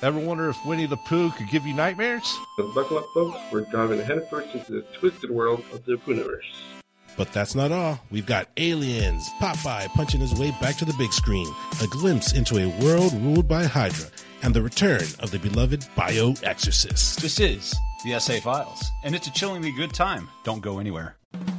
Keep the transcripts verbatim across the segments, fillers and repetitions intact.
Ever wonder if Winnie the Pooh could give you nightmares? So buckle up, folks. We're diving headfirst into the twisted world of the Poohniverse. But that's not all. We've got Aliens, Popeye punching his way back to the big screen, a glimpse into a world ruled by Hydra, and the return of the beloved Bio-Exorcist. This is the S A Files, and it's a chillingly good time. Don't go anywhere.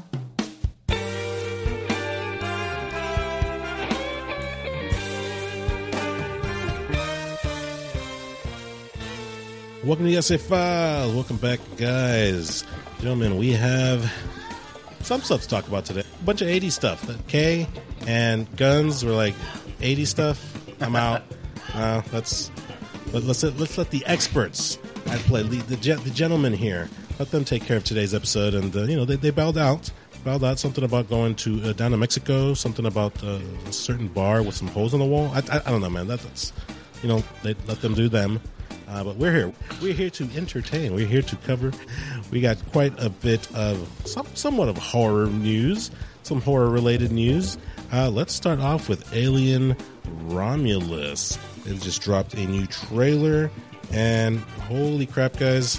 Welcome to the S A Files. Welcome back, guys. Gentlemen, we have some stuff to talk about today. A bunch of eighties stuff. The K and guns were like eighties stuff. I'm out. Uh, let's let, let's let's let the experts I play the the, the gentlemen here. Let them take care of today's episode. And uh, you know they, they bowed out. Bowed out. Something about going to uh, down to Mexico. Something about uh, a certain bar with some holes in the wall. I, I, I don't know, man. That, that's you know they let them do them. Uh, but we're here. We're here to entertain. We're here to cover. We got quite a bit of some, somewhat of horror news, some horror-related news. Uh, let's start off with Alien Romulus. It just dropped a new trailer, and holy crap, guys!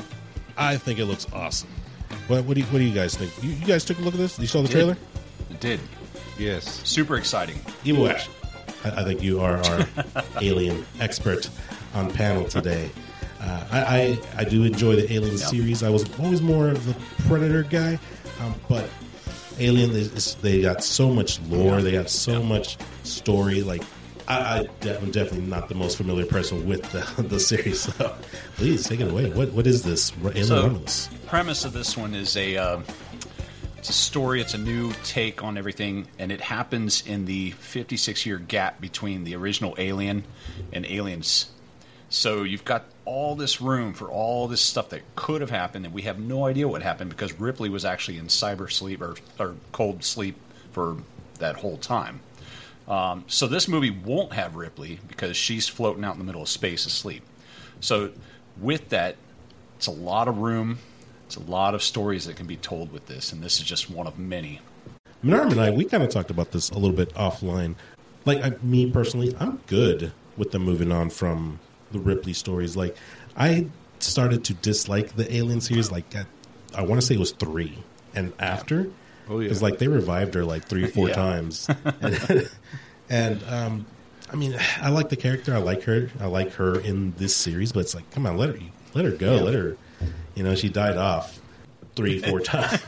I think it looks awesome. What, what do you What do you guys think? You, you guys took a look at this? You saw the Did. trailer? It did. Yes. Super exciting. You watch. I, I think you are our alien expert on panel today. Uh, I, I I do enjoy the Alien Yep. series. I was always more of the Predator guy, um, but Alien is, is they got so much lore, they got so much story. Like I, I de- I'm definitely not the most familiar person with the, the series. So please take it away. What what is this Alien So, Romulus? premise of this one is a uh, it's a story. It's a new take on everything, and it happens in the fifty-six year gap between the original Alien and Aliens. So you've got all this room for all this stuff that could have happened, and we have no idea what happened because Ripley was actually in cyber sleep or, or cold sleep for that whole time. Um, so this movie won't have Ripley because she's floating out in the middle of space asleep. So with that, it's a lot of room. It's a lot of stories that can be told with this, and this is just one of many. Menarm and I, we kind of talked about this a little bit offline. Like I, me personally, I'm good with them moving on from the Ripley stories. Like I started to dislike the Alien series. Like I, I want to say it was three, and after, Oh yeah, it's like they revived her like three or four Yeah. times. and and um, I mean, I like the character. I like her. I like her in this series. But it's like, come on, let her let her go. Yeah. Let her. You know, she died off three, four times.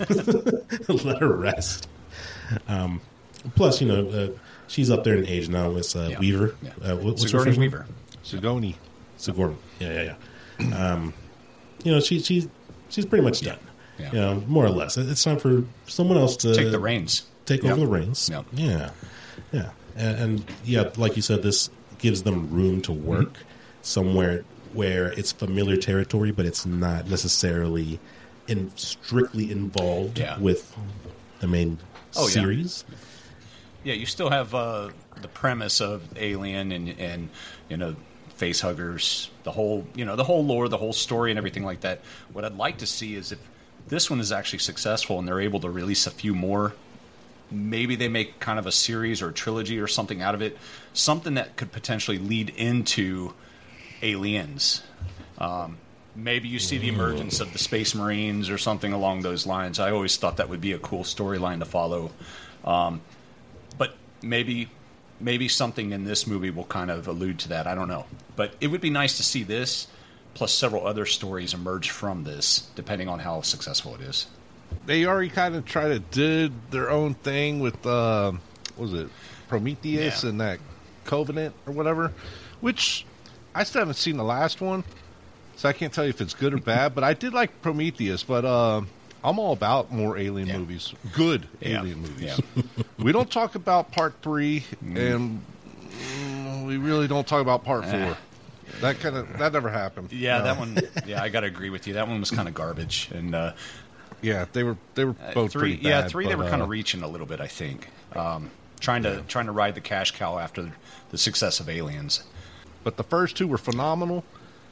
Let her rest. Um, plus, you know, uh, she's up there in age now. It's uh, Yeah. Weaver. Yeah. Uh, what, what's her Sigourney first name? Weaver. Sigourney. Sigourney. Yeah, yeah, yeah. Um, you know, she, she's she's pretty much done. Yeah. You know, more or less. It's time for someone else to Take the reins. take Yep. over the reins. Yep. Yeah, yeah, and, and yeah, like you said, this gives them room to work Mm-hmm. somewhere where it's familiar territory, but it's not necessarily in strictly involved Yeah. with the main Oh, yeah. series. Yeah, you still have uh, the premise of Alien and and you know face huggers, the whole you know the whole lore, the whole story, and everything like that. What I'd like to see is if this one is actually successful and they're able to release a few more. Maybe they make kind of a series or a trilogy or something out of it, something that could potentially lead into Aliens. Um, maybe you see the emergence of the Space Marines or something along those lines. I always thought that would be a cool storyline to follow. Um, but maybe maybe something in this movie will kind of allude to that. I don't know. But it would be nice to see this plus several other stories emerge from this, depending on how successful it is. They already kind of tried to did their own thing with uh, what was it Prometheus Yeah. and that Covenant or whatever, which I still haven't seen the last one, so I can't tell you if it's good or bad. But I did like Prometheus, but uh, I'm all about more Alien Yeah. movies, good Yeah. Alien movies. Yeah. We don't talk about Part Three, and mm, we really don't talk about Part Eh. Four. That kind of that never happened. Yeah, No. that one. Yeah, I got to agree with you. That one was kind of garbage. And uh, Yeah, they were they were uh, both three, pretty yeah, bad, three. They but, were kind uh, of reaching a little bit. I think um, trying to trying to ride the cash cow after the success of Aliens. But the first two were phenomenal.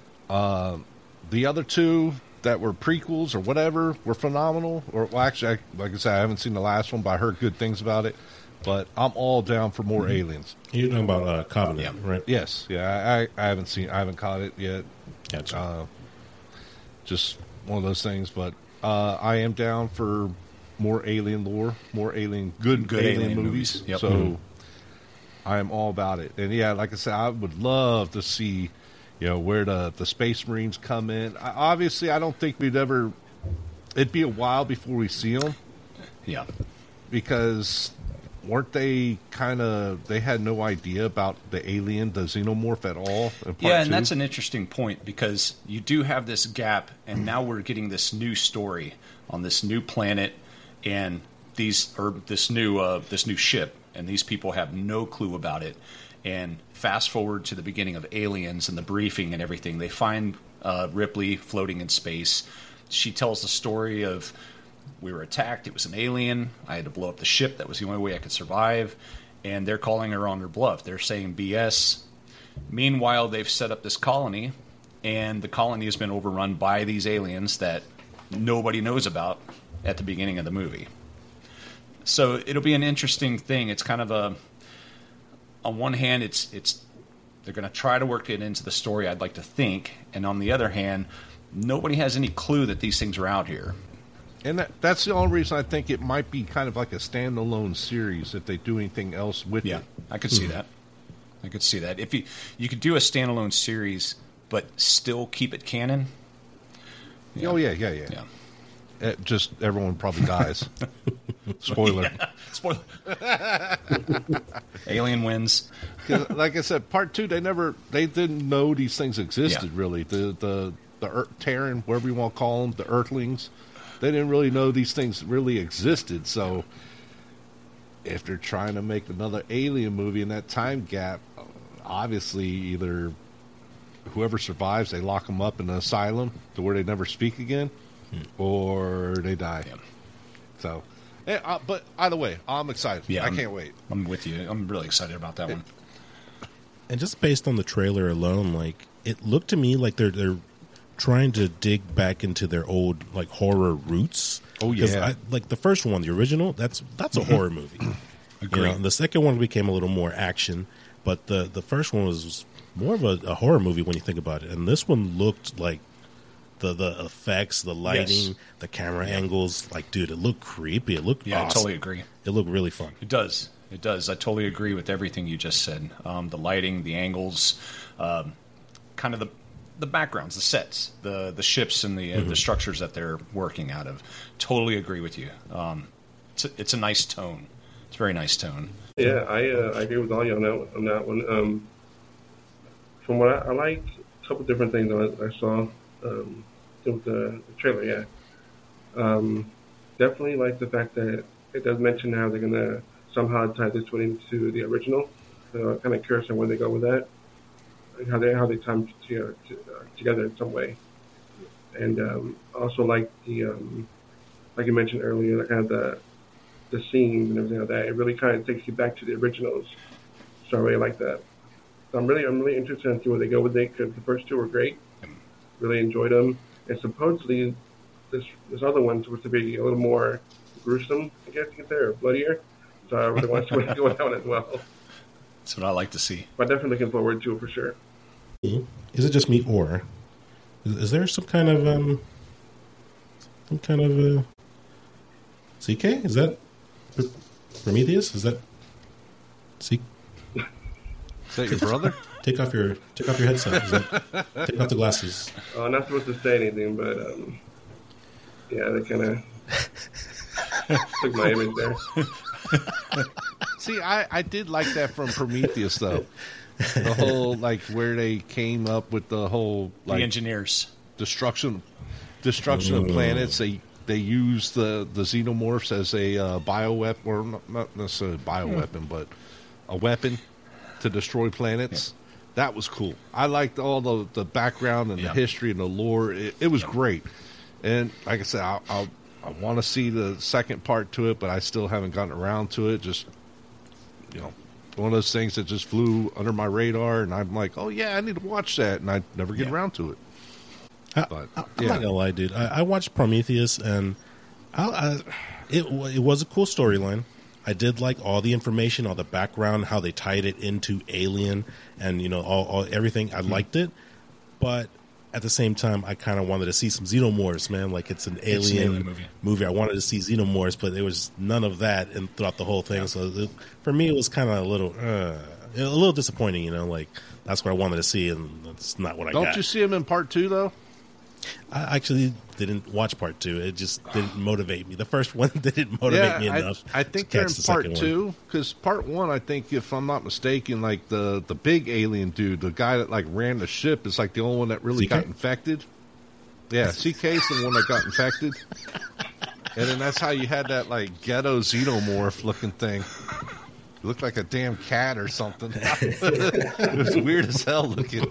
Uh, the other two that were prequels or whatever were phenomenal. Or well, actually, I, like I said, I haven't seen the last one, but I heard good things about it. but I'm all down for more aliens. You're talking about uh, Covenant, Yeah. right? Yes, yeah, I, I haven't seen, I haven't caught it yet. Gotcha. Uh, just one of those things, but uh, I am down for more alien lore, more alien, good, Good alien, alien movies. movies. Yep. So Mhm. I am all about it. And yeah, like I said, I would love to see, you know, where the the Space Marines come in. I, obviously, I don't think we'd ever. It'd be a while before we see them Yeah. because weren't they kind of? They had no idea about the alien, the xenomorph at all. In part Yeah, and two? that's an interesting point because you do have this gap, and now we're getting this new story on this new planet, and these or this new uh, this new ship, and these people have no clue about it. And fast forward to the beginning of Aliens and the briefing and everything, they find uh, Ripley floating in space. She tells the story of we were attacked. It was an alien. I had to blow up the ship. That was the only way I could survive. And they're calling her on her bluff. They're saying B S. Meanwhile, they've set up this colony, and the colony has been overrun by these aliens that nobody knows about at the beginning of the movie. So it'll be an interesting thing. It's kind of a, on one hand, it's it's they're going to try to work it into the story, I'd like to think, and on the other hand, nobody has any clue that these things are out here. And that, that's the only reason I think it might be kind of like a standalone series if they do anything else with Yeah, it. I could see that. I could see that. If you you could do a standalone series, but still keep it canon. Oh yeah, yeah, yeah. Yeah. It just everyone probably dies. Spoiler. Spoiler. Alien wins. 'Cause like I said, part two, they never, they didn't know these things existed. Yeah. Really, the the the Earth, Terran, whatever you want to call them, the Earthlings, they didn't really know these things really existed. So, if they're trying to make another Alien movie in that time gap, obviously either whoever survives, they lock them up in an asylum to where they never speak again, or they die. Yeah. So, eh, uh, but either way, I'm excited. Yeah, I I'm- can't wait. I'm with you. I'm really excited about that one. And just based on the trailer alone, like it looked to me like they're they're trying to dig back into their old like horror roots. Oh, 'Cause yeah. I, like the first one, the original, that's that's a horror movie. You Agreed. know, the second one became a little more action, but the the first one was more of a, a horror movie when you think about it. And this one looked like the the effects, the lighting, Yes. the camera angles. Like, dude, it looked creepy. It looked Yeah, I awesome. totally agree. It looked really fun. It does. It does. I totally agree with everything you just said. Um, the lighting, the angles, um, kind of the the backgrounds, the sets, the the ships, and the uh, the structures that they're working out of. Totally agree with you. Um, it's a, it's a nice tone. It's a very nice tone. Yeah, I uh, I agree with all you on that on that one. Um, from what I, I like, a couple different things I, I saw um, with the, the trailer. Yeah, um, definitely like the fact that it does mention how they're gonna somehow tie this one into the original. So I'm kind of curious on where they go with that, and how they how they tie them to, to, uh, together in some way. And um, also like the um, like you mentioned earlier, kind of the the scenes and everything like that. It really kind of takes you back to the originals. So I really like that. So I'm really I'm really interested in see where they go with it because the first two were great. Really enjoyed them, and supposedly this this other one's supposed to be a little more gruesome, I guess you could say, or bloodier. So I really want to see where they go with that one as well. That's what I like to see. But definitely looking forward to it for sure. Is it just me, or is, is there some kind of um, some kind of uh, C K? Is that Pr- Prometheus? Is that C? Is that your brother? Take off your take off your headset. Is that, take off the glasses. Uh, I'm not supposed to say anything, but um, yeah, they kind of took my image there. See, I, I did like that from Prometheus, though. The whole, like, where they came up with the whole, The like, engineers. destruction destruction of planets. They they use the, the xenomorphs as a uh, bioweapon, or not, not necessarily a bioweapon, but a weapon to destroy planets. That was cool. I liked all the, the background and Yeah. the history and the lore. It, it was great. And like I said, I'll, I'll, I want to see the second part to it, but I still haven't gotten around to it. Just, you know, one of those things that just flew under my radar, and I'm like, oh, yeah, I need to watch that, and I never get Yeah. around to it. I, But, I, I'm yeah. not gonna lie, dude. I, I watched Prometheus, and I, I, it wa- it was a cool storyline. I did like all the information, all the background, how they tied it into Alien, and you know, all, all everything. I mm-hmm. liked it, but at the same time, I kind of wanted to see some Xenomorphs, man. Like it's an alien, it's an alien movie. movie. I wanted to see Xenomorphs, but there was none of that in, throughout the whole thing. Yeah. So it, for me, it was kind of a little, uh, a little disappointing. You know, like that's what I wanted to see, and that's not what I Don't got. Don't you see him in part two though? I actually didn't watch part two. It just didn't motivate me. The first one didn't motivate yeah, me I, enough. I think to they're in the part two because part one, I think, if I'm not mistaken, like the the big alien dude, the guy that like ran the ship, is like the only one that really C K? got infected. Yeah, C K's the one that got infected, and then that's how you had that like ghetto xenomorph looking thing. It looked like a damn cat or something. It was weird as hell looking.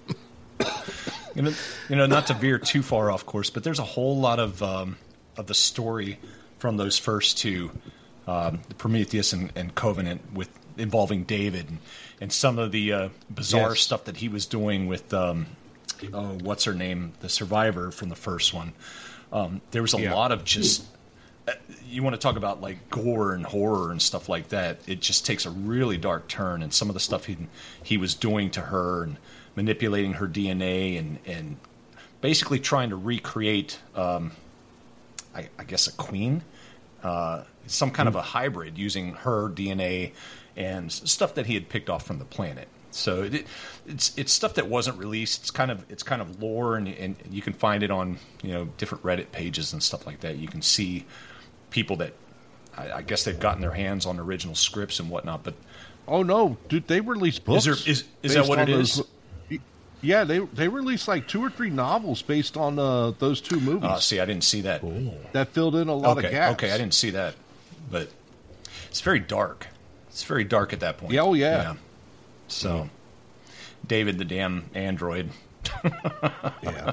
You know, you know, not to veer too far off course, but there's a whole lot of um, of the story from those first two, um, the Prometheus and, and Covenant, with involving David and, and some of the uh, bizarre yes. stuff that he was doing with um, oh, what's her name, the survivor from the first one. Um, there was a yeah. lot of just uh, you want to talk about like gore and horror and stuff like that. It just takes a really dark turn, and some of the stuff he he was doing to her and manipulating her D N A and, and basically trying to recreate, um, I, I guess, a queen, uh, some kind mm. of a hybrid using her D N A and stuff that he had picked off from the planet. So it, it's it's stuff that wasn't released. It's kind of it's kind of lore, and, and you can find it on you know different Reddit pages and stuff like that. You can see people that I, I guess they've gotten their hands on original scripts and whatnot. But oh no, dude, they released books. Is there, is, is that what it is? Those, yeah, they they released like two or three novels based on uh, those two movies. Uh, see, I didn't see that. Cool. That filled in a lot okay, of gaps. Okay, I didn't see that, but it's very dark. It's very dark at that point. Yeah, oh yeah. yeah. So, mm. David, the damn android. yeah.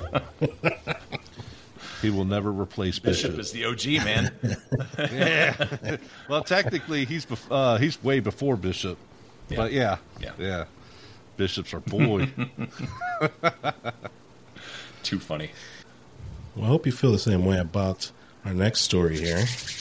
He will never replace Bishop. Bishop is the O G, man. yeah. Well, technically, he's bef- uh, he's way before Bishop. Yeah. But yeah, yeah, yeah. Bishop's our boy. Too funny. Well, I hope you feel the same way about our next story here.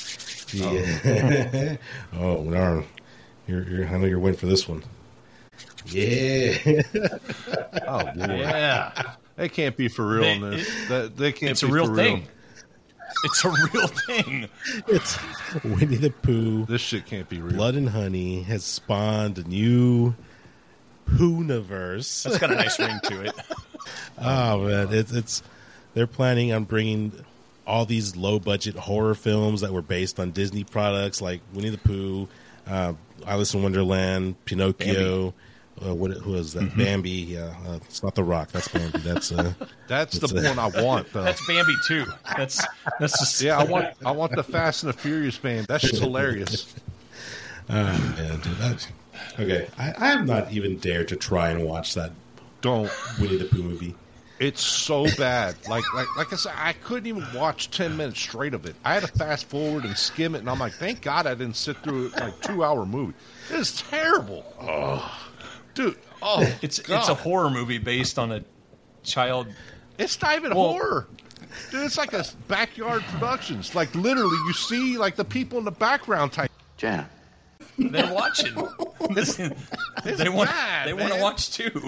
Yeah. Oh, oh darn. You're, you're, I know you're waiting for this one. Yeah. Oh, boy. Yeah. That can't be for realness. They, that, they can't it's be a real for thing. Real. It's a real thing. It's Winnie the Pooh. This shit can't be real. Blood and Honey has spawned a new Poohniverse. That's got a nice ring to it. Oh man, it's it's they're planning on bringing all these low budget horror films that were based on Disney products like Winnie the Pooh, uh, Alice in Wonderland, Pinocchio. Uh, what who is that? Mm-hmm. Bambi. Yeah, uh, it's not The Rock. That's Bambi. That's uh, that's the uh, one I want. Though. That's Bambi too. That's that's just yeah. I want I want the Fast and the Furious Bambi. That's just hilarious. Oh man, dude. That, okay, I, I have not even dared to try and watch that. Don't Winnie the Pooh movie. It's so bad. Like like like I said, I couldn't even watch ten minutes straight of it. I had to fast forward and skim it, and I'm like, thank God I didn't sit through like two hour movie. It's terrible. Oh. Dude, oh, it's God. It's a horror movie based on a child. It's not even well, horror. Dude, it's like a backyard productions. Like literally, you see like the people in the background type. Jan, they're watching. It's, it's they want. bad, they man. want to watch too.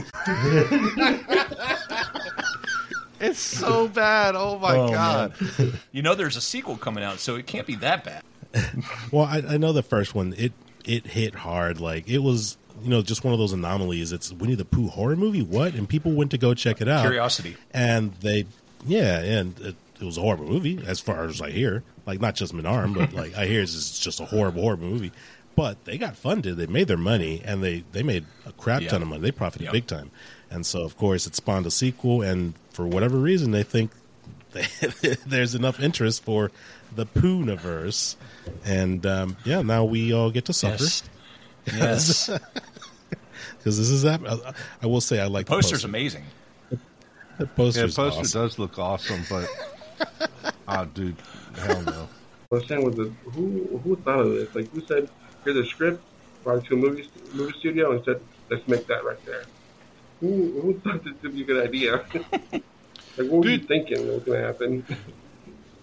It's so bad. Oh my oh, God! Man. You know, there's a sequel coming out, so it can't be that bad. Well, I, I know the first one. It it hit hard. Like it was. You know, just one of those anomalies. It's Winnie the Pooh horror movie. What? And people went to go check it out. Curiosity. And they, yeah, and it, it was a horrible movie as far as I hear. Like, not just Menarm, but like I hear it's just a horrible, horrible movie. But they got funded. They made their money, and they, they made a crap yeah. ton of money. They profited yeah. big time. And so, of course, it spawned a sequel. And for whatever reason, they think they, there's enough interest for the Poohniverse. And, um, yeah, now we all get to suffer. Yes. Yes, because this is that. I will say I like the poster's the poster. Amazing. The poster's yeah, the poster awesome. does look awesome, but oh, dude, hell no. I was saying, was it who who thought of this? Like, who said, "Here's a script, brought it to a movie movie studio, and said, let's make that right there." Who who thought this would be a good idea? Like, what were dude, you thinking was going to happen?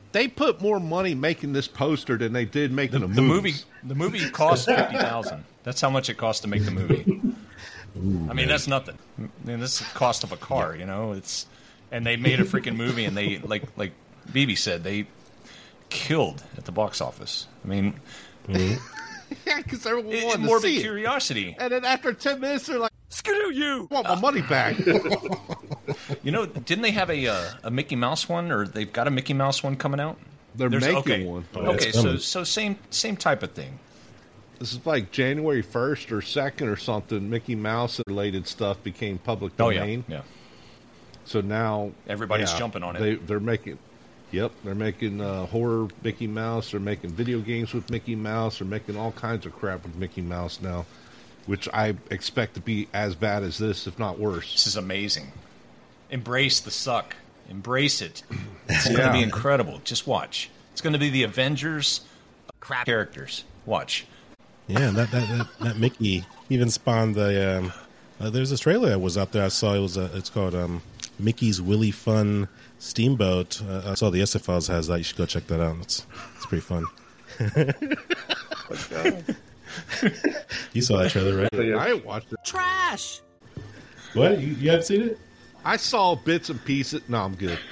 they put more money making this poster than they did making The, the, the movie, movies. the movie cost fifty thousand. That's how much it cost to make the movie. Ooh, I mean, that's nothing. I mean, this is the cost of a car, you know. It's and they made a freaking movie, and they like like B B said they killed at the box office. I mean, Mhm. Yeah, because everyone it, wanted to morbid see it. curiosity. And then after ten minutes, they're like, Screw you! I want my money back. You know, didn't they have a uh, a Mickey Mouse one, or they've got a Mickey Mouse one coming out? They're There's- making okay. one. Oh, Okay, it's so coming. so same same type of thing. This is like January first or second or something. Mickey Mouse related stuff became public Oh yeah, domain. yeah. So now Everybody's jumping on it. They, they're making, yep, they're making uh, horror Mickey Mouse. They're making video games with Mickey Mouse. They're making all kinds of crap with Mickey Mouse now, which I expect to be as bad as this, if not worse. This is amazing. Embrace the suck. Embrace it. It's going to Yeah. be incredible. Just watch. It's going to be the Avengers crap characters. Watch. Yeah, that, that that that Mickey even spawned the. Um, uh, there's this trailer that was out there. I saw it was. Uh, it's called um, Mickey's Willy Fun Steamboat. Uh, I saw the S F Files has that. You should go check that out. It's it's pretty fun. You saw that trailer, right? So, yeah. I ain't watched it. Trash! What? You, you haven't seen it? I saw bits and pieces. No, I'm good.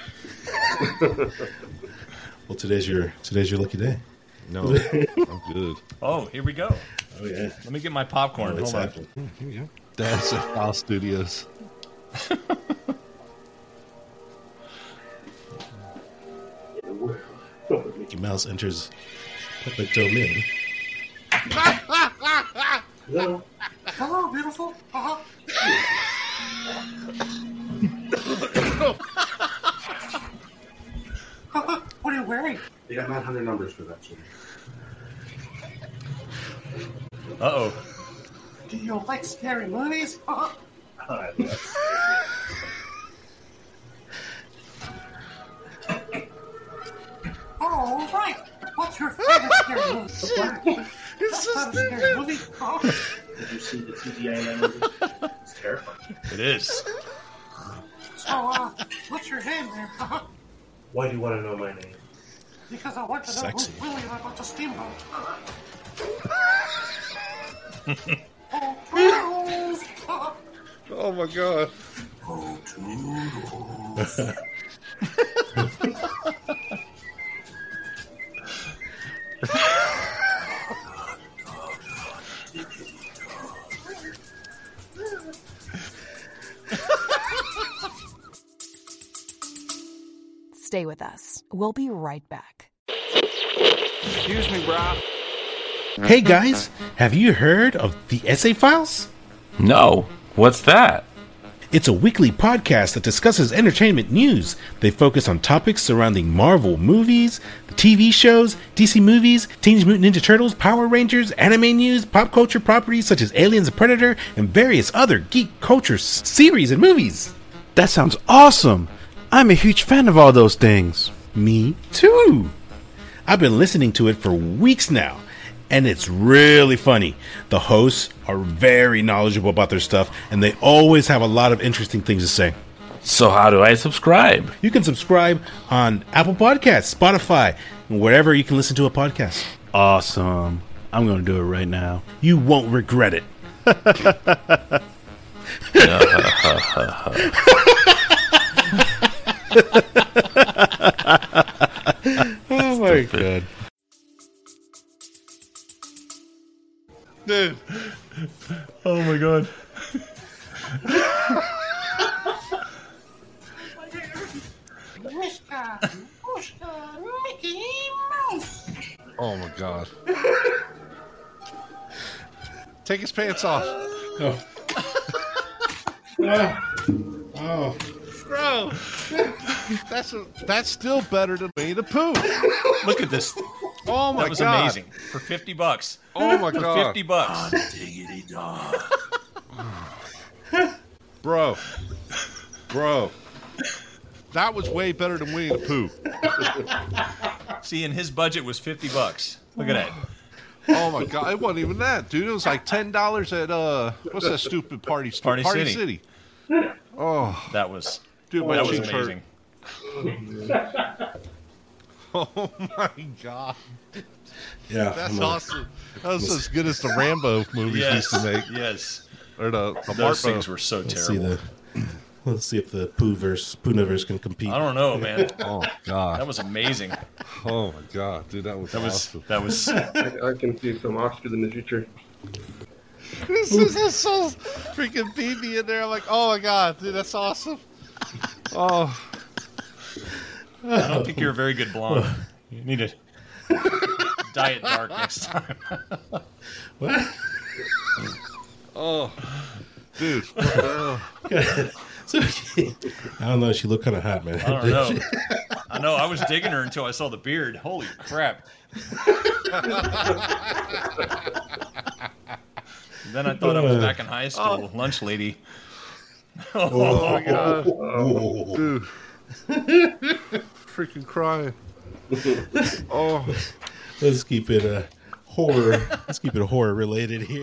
Well, today's your today's your lucky day. No, I'm good. Oh, here we go. Oh yeah. Let me get my popcorn. Oh, it's Hold on. happening. Here we go. That's at File Studios. Mickey Mouse enters public domain. Hello. Hello, beautiful. Uh-huh. What are you wearing? They got nine hundred numbers for that, sir. Uh-oh. Do you like scary movies? Uh-huh. All right. What's your favorite scary movie? That's not a scary movie. Uh-huh. Did you see the T V A in that movie? It's terrifying. It is. So, uh, what's your name there? Uh-huh. Why do you want to know my name? Because I want to know Sexy. who's Willie about the steamboat. Oh, Toodles! Uh-huh. Oh my god. Oh, Toodles. Stay with us. We'll be right back. Excuse me, bro. Hey guys, have you heard of the Essay Files? No. What's that? It's a weekly podcast that discusses entertainment news. They focus on topics surrounding Marvel movies, T V shows, D C movies, Teenage Mutant Ninja Turtles, Power Rangers, anime news, pop culture properties such as Aliens and Predator, and various other geek culture s- series and movies. That sounds awesome! I'm a huge fan of all those things. Me too. I've been listening to it for weeks now, and it's really funny. The hosts are very knowledgeable about their stuff, and they always have a lot of interesting things to say. So how do I subscribe? You can subscribe on Apple Podcasts, Spotify, and wherever you can listen to a podcast. Awesome. I'm going to do it right now. You won't regret it. Oh my god. Dude. Oh, my God. Mister Mister Mickey Mouse. Oh my god. Take his pants off. Oh. Oh. Bro. That's a, that's still better than Winnie the Pooh. Look at this. Oh my That was god. amazing. For fifty bucks. Oh my For god. fifty bucks. Diggity dog. Bro. Bro. That was way better than Winnie the Pooh. See, and his budget was fifty bucks. Look at that. Oh my god, it wasn't even that, dude. It was like ten dollars at uh what's that stupid party store? Party Party City. City. Oh, That was dude, my that was cheeks hurt. amazing. Oh my god. Yeah, That's I'm gonna- awesome. That was as good as the Rambo movies Yes, used to make. yes. Or the, the Those Marpo. things were so Let's see terrible. the. Let's see if the Pooverse, Poonaverse can compete. I don't know, man. Oh god. That was amazing. Oh my god, dude, that was That was awesome. that was. I, I can see some Oscars in the future. This is that's so freaking beefy in there. I'm like, oh my god, dude, that's awesome. Oh, I don't think you're a very good blonde. You need to dye it dark next time. What? oh, dude. Oh. So, I don't know. She looked kind of hot, man. I don't know. I know. I was digging her until I saw the beard. Holy crap! Then I thought I was back in high school, lunch lady. Oh my god, Oh. dude. Freaking crying. Oh, Let's keep it uh, horror. Let's keep it horror related here.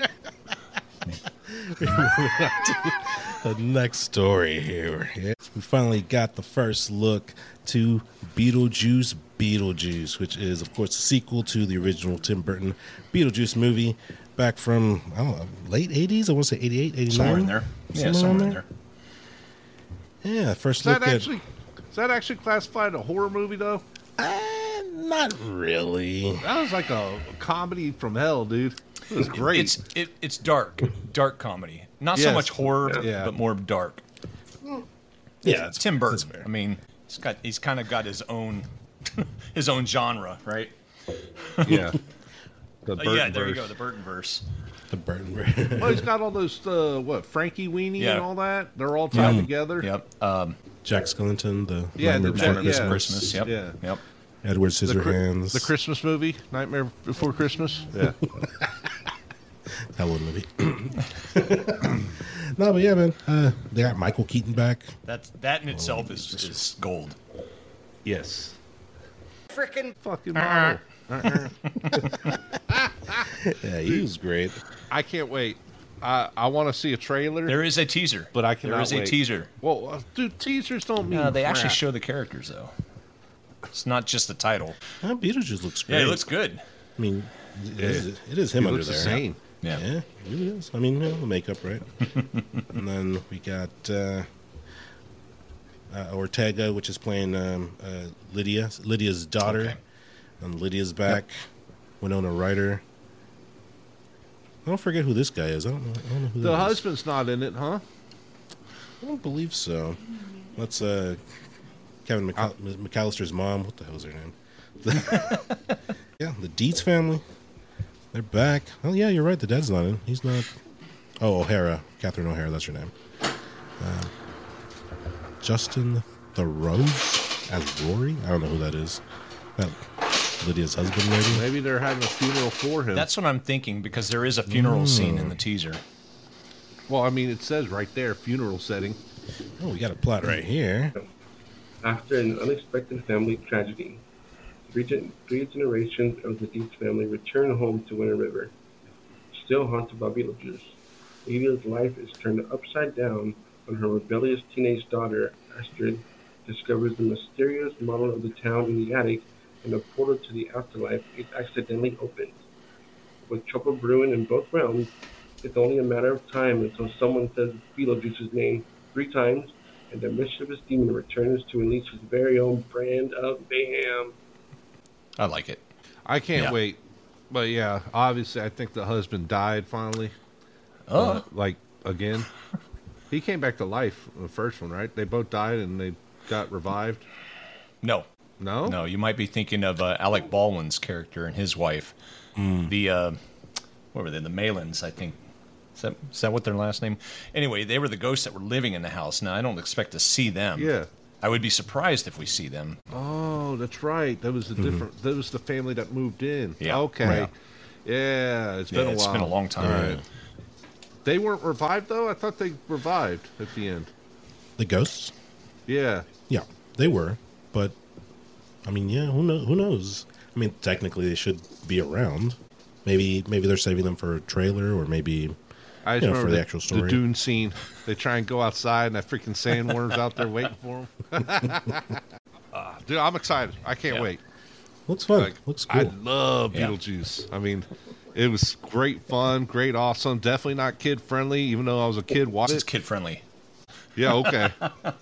The next story here. Yeah. We finally got the first look to Beetlejuice Beetlejuice, which is, of course, a sequel to the original Tim Burton Beetlejuice movie back from, I don't know, late eighties? I want to say eighty-eight, eighty-nine? Somewhere in there. Yeah, somewhere in there. Yeah, first is that look at... actually is that actually classified a horror movie though? Uh, not really. That was like a comedy from hell, dude. It was great. It's it, it's dark, dark comedy. Not so Yes. much horror, Yeah. but more dark. Yeah, It's Tim Burton. I mean, he's got he's kind of got his own his own genre, right? yeah. The Uh, yeah, there you Burtonverse. go, the Burton verse. The Burton. Well, he's got all those, uh, what, Frankie Weenie Yeah. and all that. They're all tied Mm. together. Yep. Um, Jack Skellington, the Yeah, Nightmare the Before Jack- Christmas. yeah. Christmas. Yep. Yeah. Yep. Edward The, Chri- Scissorhands. the Christmas movie, Nightmare Before Christmas. Yeah. That one movie. No, but yeah, man. Uh, they got Michael Keaton back. That that in itself is is gold. yes. Frickin' Fucking model. Yeah, he was great. I can't wait. I I want to see a trailer. There is a teaser, But I cannot There is a wait. teaser. Well, uh, dude, teasers don't mean. No, they actually crap. show the characters though. It's not just the title. Uh, Beetlejuice looks great. Yeah, it looks good. I mean, it, is, it is him He under looks there. the same. Yeah. Yeah, it really is. I mean, you know, the makeup, right? And then we got uh, uh, Ortega, which is playing um, uh, Lydia, Lydia's daughter. Okay. And Lydia's back. Winona Ryder. I don't forget who this guy is. I don't know. I don't know who The that is. husband's not in it, huh? I don't believe so. That's uh, Kevin McAll- McAllister's mom. What the hell is her name? Yeah, the Dietz family. They're back. Oh, yeah, you're right. The dad's not in. He's not. Oh, O'Hara. Catherine O'Hara. That's her name. Uh, Justin Theroux as Rory. I don't know who that is. That Lydia's husband, maybe? Maybe they're having a funeral for him. That's what I'm thinking because there is a funeral scene in the teaser. well, I mean, it says right there, funeral setting. Oh, we got a plot right here. After an unexpected family tragedy, three, gen- three generations of the Dietz family return home to Winter River. Still haunted by Beetlejuice, Lydia's life is turned upside down when her rebellious teenage daughter, Astrid, discovers the mysterious model of the town in the attic, and a portal to the afterlife is accidentally opened. With trouble brewing in both realms, it's only a matter of time until someone says Beetlejuice's name three times, and the mischievous demon returns to unleash his very own brand of mayhem. I like it. I can't Yeah. wait. But yeah, obviously, I think the husband died finally. Oh, Uh, like, again. He came back to life in the first one, right? They both died and they got revived. no. No? No, you might be thinking of uh, Alec Baldwin's character and his wife. The, uh, what were they? The Malins, I think. Is that, is that what their last name? Anyway, they were the ghosts that were living in the house. Now, I don't expect to see them. Yeah. I would be surprised if we see them. Oh, that's right. That was the different. That was the family that moved in. Yeah. Okay. Right. Yeah, it's been Yeah, a it's while. been a long time. All right. They weren't revived though. I thought they revived at the end. The ghosts? Yeah. Yeah, they were. But, I mean, yeah, who, know, who knows? I mean, technically they should be around. Maybe maybe they're saving them for a trailer, or maybe I just you know, remember for the the, actual the story. dune scene. They try and go outside, and that freaking sandworm's out there waiting for them. Ah, dude, dude, I'm excited. I can't Yeah. wait. Looks fun. Like, Looks cool. I love Yeah. Beetlejuice. I mean, it was great fun, great awesome. Definitely not kid friendly, even though I was a kid watching It's it. kid friendly. Yeah, okay.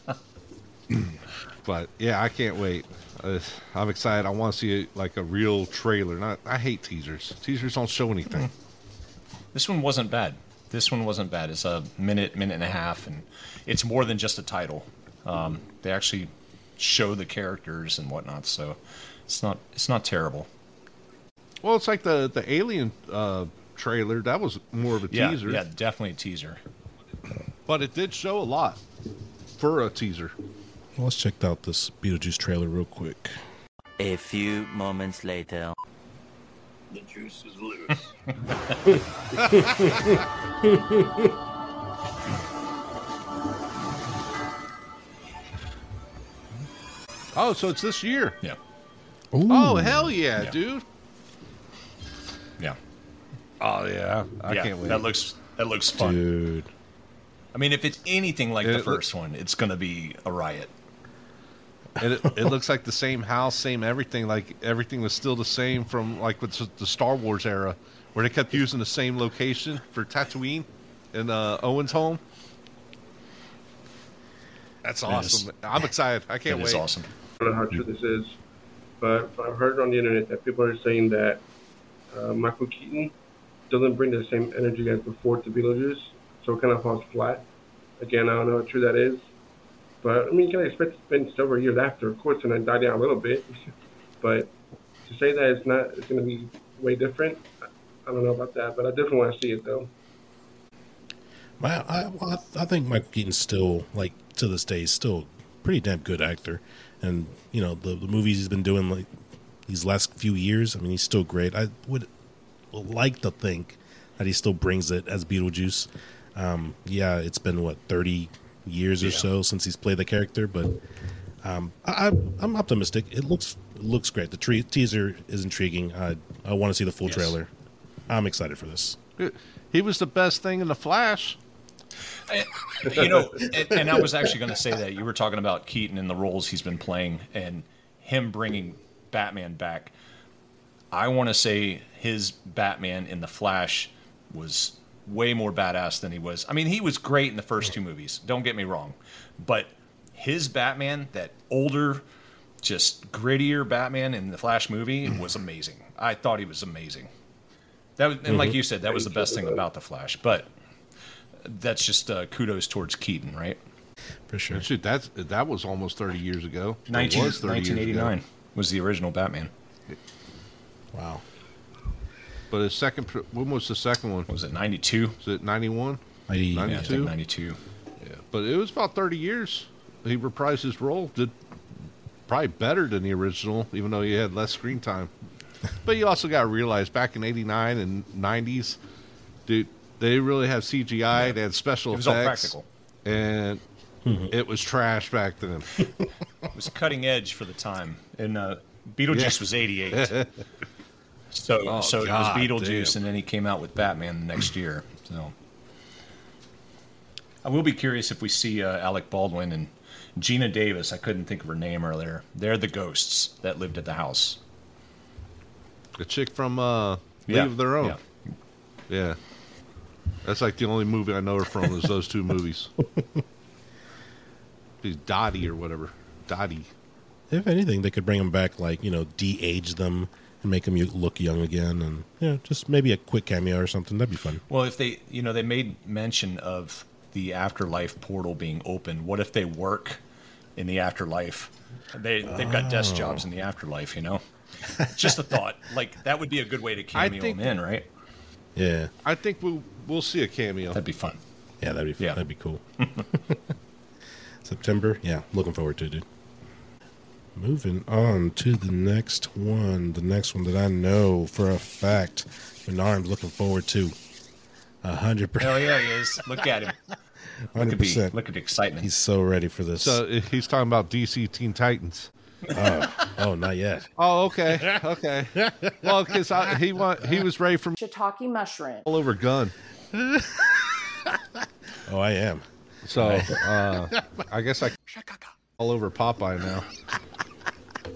But yeah, I can't wait. Uh, I'm excited. I want to see it like a real trailer. Not, I hate teasers. Teasers don't show anything. This one wasn't bad. This one wasn't bad. It's a minute, minute and a half, and it's more than just a title. Um, they actually show the characters and whatnot, so it's not it's not terrible. Well, it's like the the Alien uh, trailer. That was more of a Yeah, teaser. yeah, definitely a teaser. But it did show a lot for a teaser. Well, let's check out this Beetlejuice trailer real quick. A few moments later. The juice is loose. Oh, so it's this year. Yeah. Ooh. Oh, hell yeah, Yeah. dude. Yeah. Oh, yeah. I yeah, can't wait. That looks that looks fun. Dude. I mean, if it's anything like It the look- first one, it's going to be a riot. And it, it looks like the same house, same everything. Like everything was still the same from like with the Star Wars era, where they kept using the same location for Tatooine and uh, Owen's home. That's awesome. I'm excited. I can't It wait. is awesome. I don't know how true this is, but I've heard on the internet that people are saying that uh, Michael Keaton doesn't bring the same energy as before to Beetlejuice, so it kind of falls flat. Again, I don't know how true that is, but I mean, you can expect it's been several years after, of course, and then die down a little bit. But to say that it's not, it's going to be way different, I I don't know about that, but I definitely want to see it though. My, I, well, I I think Michael Keaton's still, like, to this day, is still a pretty damn good actor. And, you know, the, the movies he's been doing, like, these last few years, I mean, he's still great. I would like to think that he still brings it as Beetlejuice. Um, yeah, it's been, what, thirty years or Yeah. so since he's played the character, but um, I, I, I'm optimistic. It looks it looks great. The tre- teaser is intriguing. I, I want to see the full Yes. trailer. I'm excited for this. He was the best thing in the Flash. You know, and, and I was actually going to say that. You were talking about Keaton and the roles he's been playing and him bringing Batman back. I want to say his Batman in the Flash was way more badass than he was. I mean, he was great in the first two movies. Don't get me wrong. But his Batman, that older, just grittier Batman in the Flash movie was amazing. I thought he was amazing. That was, and like you said, that was the best thing about the Flash. But that's just uh, kudos towards Keaton, right? For sure. Shoot, that's that was almost thirty years ago. It nineteen, was thirty nineteen eighty-nine years ago. was the original Batman. Wow. But his second, pr- when was the second one? Was it ninety-two? Was it ninety-one? ninety, Yeah, I think ninety-two? ninety-two. Yeah, but it was about thirty years. He reprised his role. Did probably better than the original, even though he had less screen time. But you also got to realize, back in eighty-nine and nineties, dude, they didn't really have C G I. Yeah. They had special It was all effects. practical. And it was trash back then. It was cutting edge for the time. And uh, Beetlejuice Yeah. was eighty-eight. So, Oh, so God it was Beetlejuice, damn. and then he came out with Batman the next year. So, I will be curious if we see uh, Alec Baldwin and Gina Davis. I couldn't think of her name earlier. They're the ghosts that lived at the house. The chick from uh, League Yeah, of Their Own. yeah. Yeah. That's like the only movie I know her from is those two movies. She's Dottie or whatever. Dottie. If anything, they could bring them back, like, you know, de-age them and make them look young again. And, yeah, just maybe a quick cameo or something. That'd be fun. Well, if they, you know, they made mention of the afterlife portal being open. What if they work in the afterlife? They they've got desk Oh. jobs in the afterlife, you know. Just a thought. Like that would be a good way to cameo think- them in, right? Yeah. I think we'll, we'll see a cameo. That'd be fun. Yeah, that'd be fun. Yeah. That'd be cool. September? Yeah, looking forward to it, dude. Moving on to the next one. The next one that I know for a fact Bernard's looking forward to. A hundred percent. Hell yeah, he is. Look at him. Look Hundred at the percent. look at the excitement. He's so ready for this. So uh, he's talking about D C Teen Titans. oh, oh, not yet. Oh, okay, okay. Well, because he want he was ready for Shiitake mushroom. all over Gun. Oh, I am. So uh, I guess I all over Popeye now.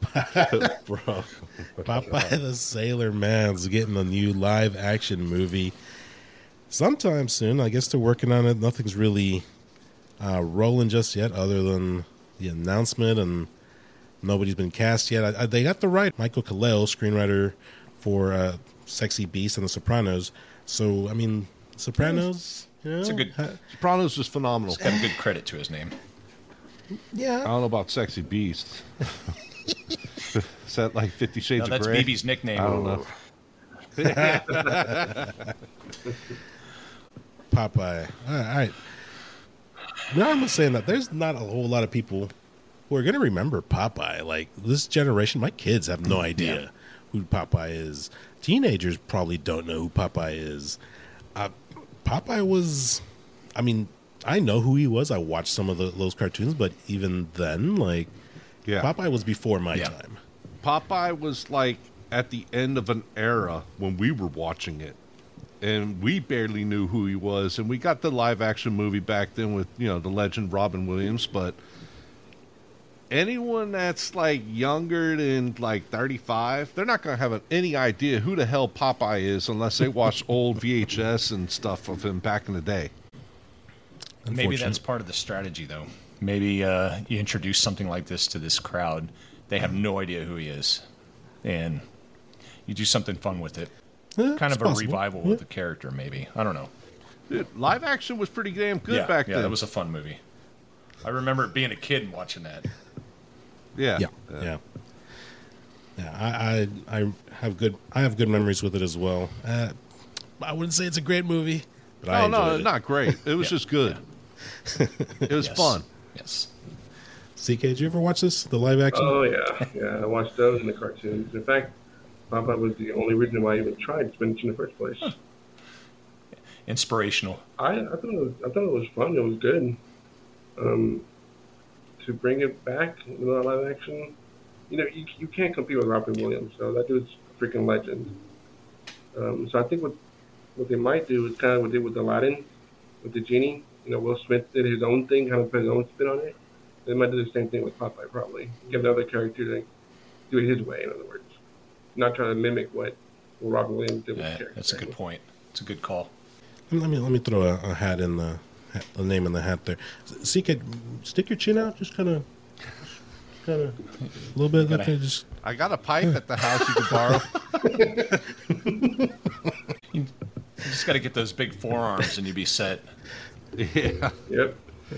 Popeye, bro. Popeye the Sailor Man's getting a new live action movie sometime soon. I guess they're working on it. Nothing's really uh, rolling just yet, other than the announcement, and nobody's been cast yet. I, I, they got the right Michael Kalel, screenwriter for uh, Sexy Beast and The Sopranos. So, I mean, Sopranos. You know, it's a good. Sopranos is phenomenal. It's got a good credit to his name. Yeah. I don't know about Sexy Beast. Is that like Fifty Shades No, of that's Grey? B B's nickname. I don't know. Popeye. All right. Now I'm saying that there's not a whole lot of people who are going to remember Popeye. Like this generation, my kids have no idea yeah. who Popeye is. Teenagers probably don't know who Popeye is. Uh, Popeye was, I mean, I know who he was. I watched some of the, those cartoons, but even then, like, yeah. Popeye was before my yeah. time. Popeye was like at the end of an era when we were watching it, and we barely knew who he was. And we got the live action movie back then with, you know, the legend Robin Williams, but anyone that's like younger than like thirty-five, they're not going to have any idea who the hell Popeye is unless they watch old V H S and stuff of him back in the day. Maybe that's part of the strategy, though. Maybe uh, you introduce something like this to this crowd. They have no idea who he is. And you do something fun with it. Yeah, kind of a possible. revival yeah. of the character, maybe. I don't know. Dude, live action was pretty damn good yeah, back yeah, then. Yeah, that was a fun movie. I remember being a kid and watching that. Yeah. Yeah. Yeah. yeah. yeah I, I I have good I have good memories with it as well. Uh, I wouldn't say it's a great movie, but no, I enjoyed no, it. not great. It was yeah. just good. Yeah. It was yes. fun. Yes. C K, did you ever watch this, the live action? Oh, yeah. Yeah, I watched those in the cartoons. In fact, Popeye was the only reason why I even tried spinach in the first place. Huh. Inspirational. I, I thought it was I thought it was fun. It was good. Um, to bring it back in the live action, you know, you, you can't compete with Robin Williams. So that dude's a freaking legend. Um, so I think what what they might do is kind of what they did with Aladdin, with the genie. You know, Will Smith did his own thing, kind of put his own spin on it. They might do the same thing with Popeye, probably. Give the other character to do it his way, in other words. Not trying to mimic what Robin Williams did with yeah, the character. That's a good point. It's a good call. Let me let me throw a, a hat in the hat, a name in the hat there. C K, stick your chin out, just kind of, kind of, a little bit. Gotta, okay, just. I got a pipe at the house you can borrow. You just got to get those big forearms and you'd be set. Yeah. Yep.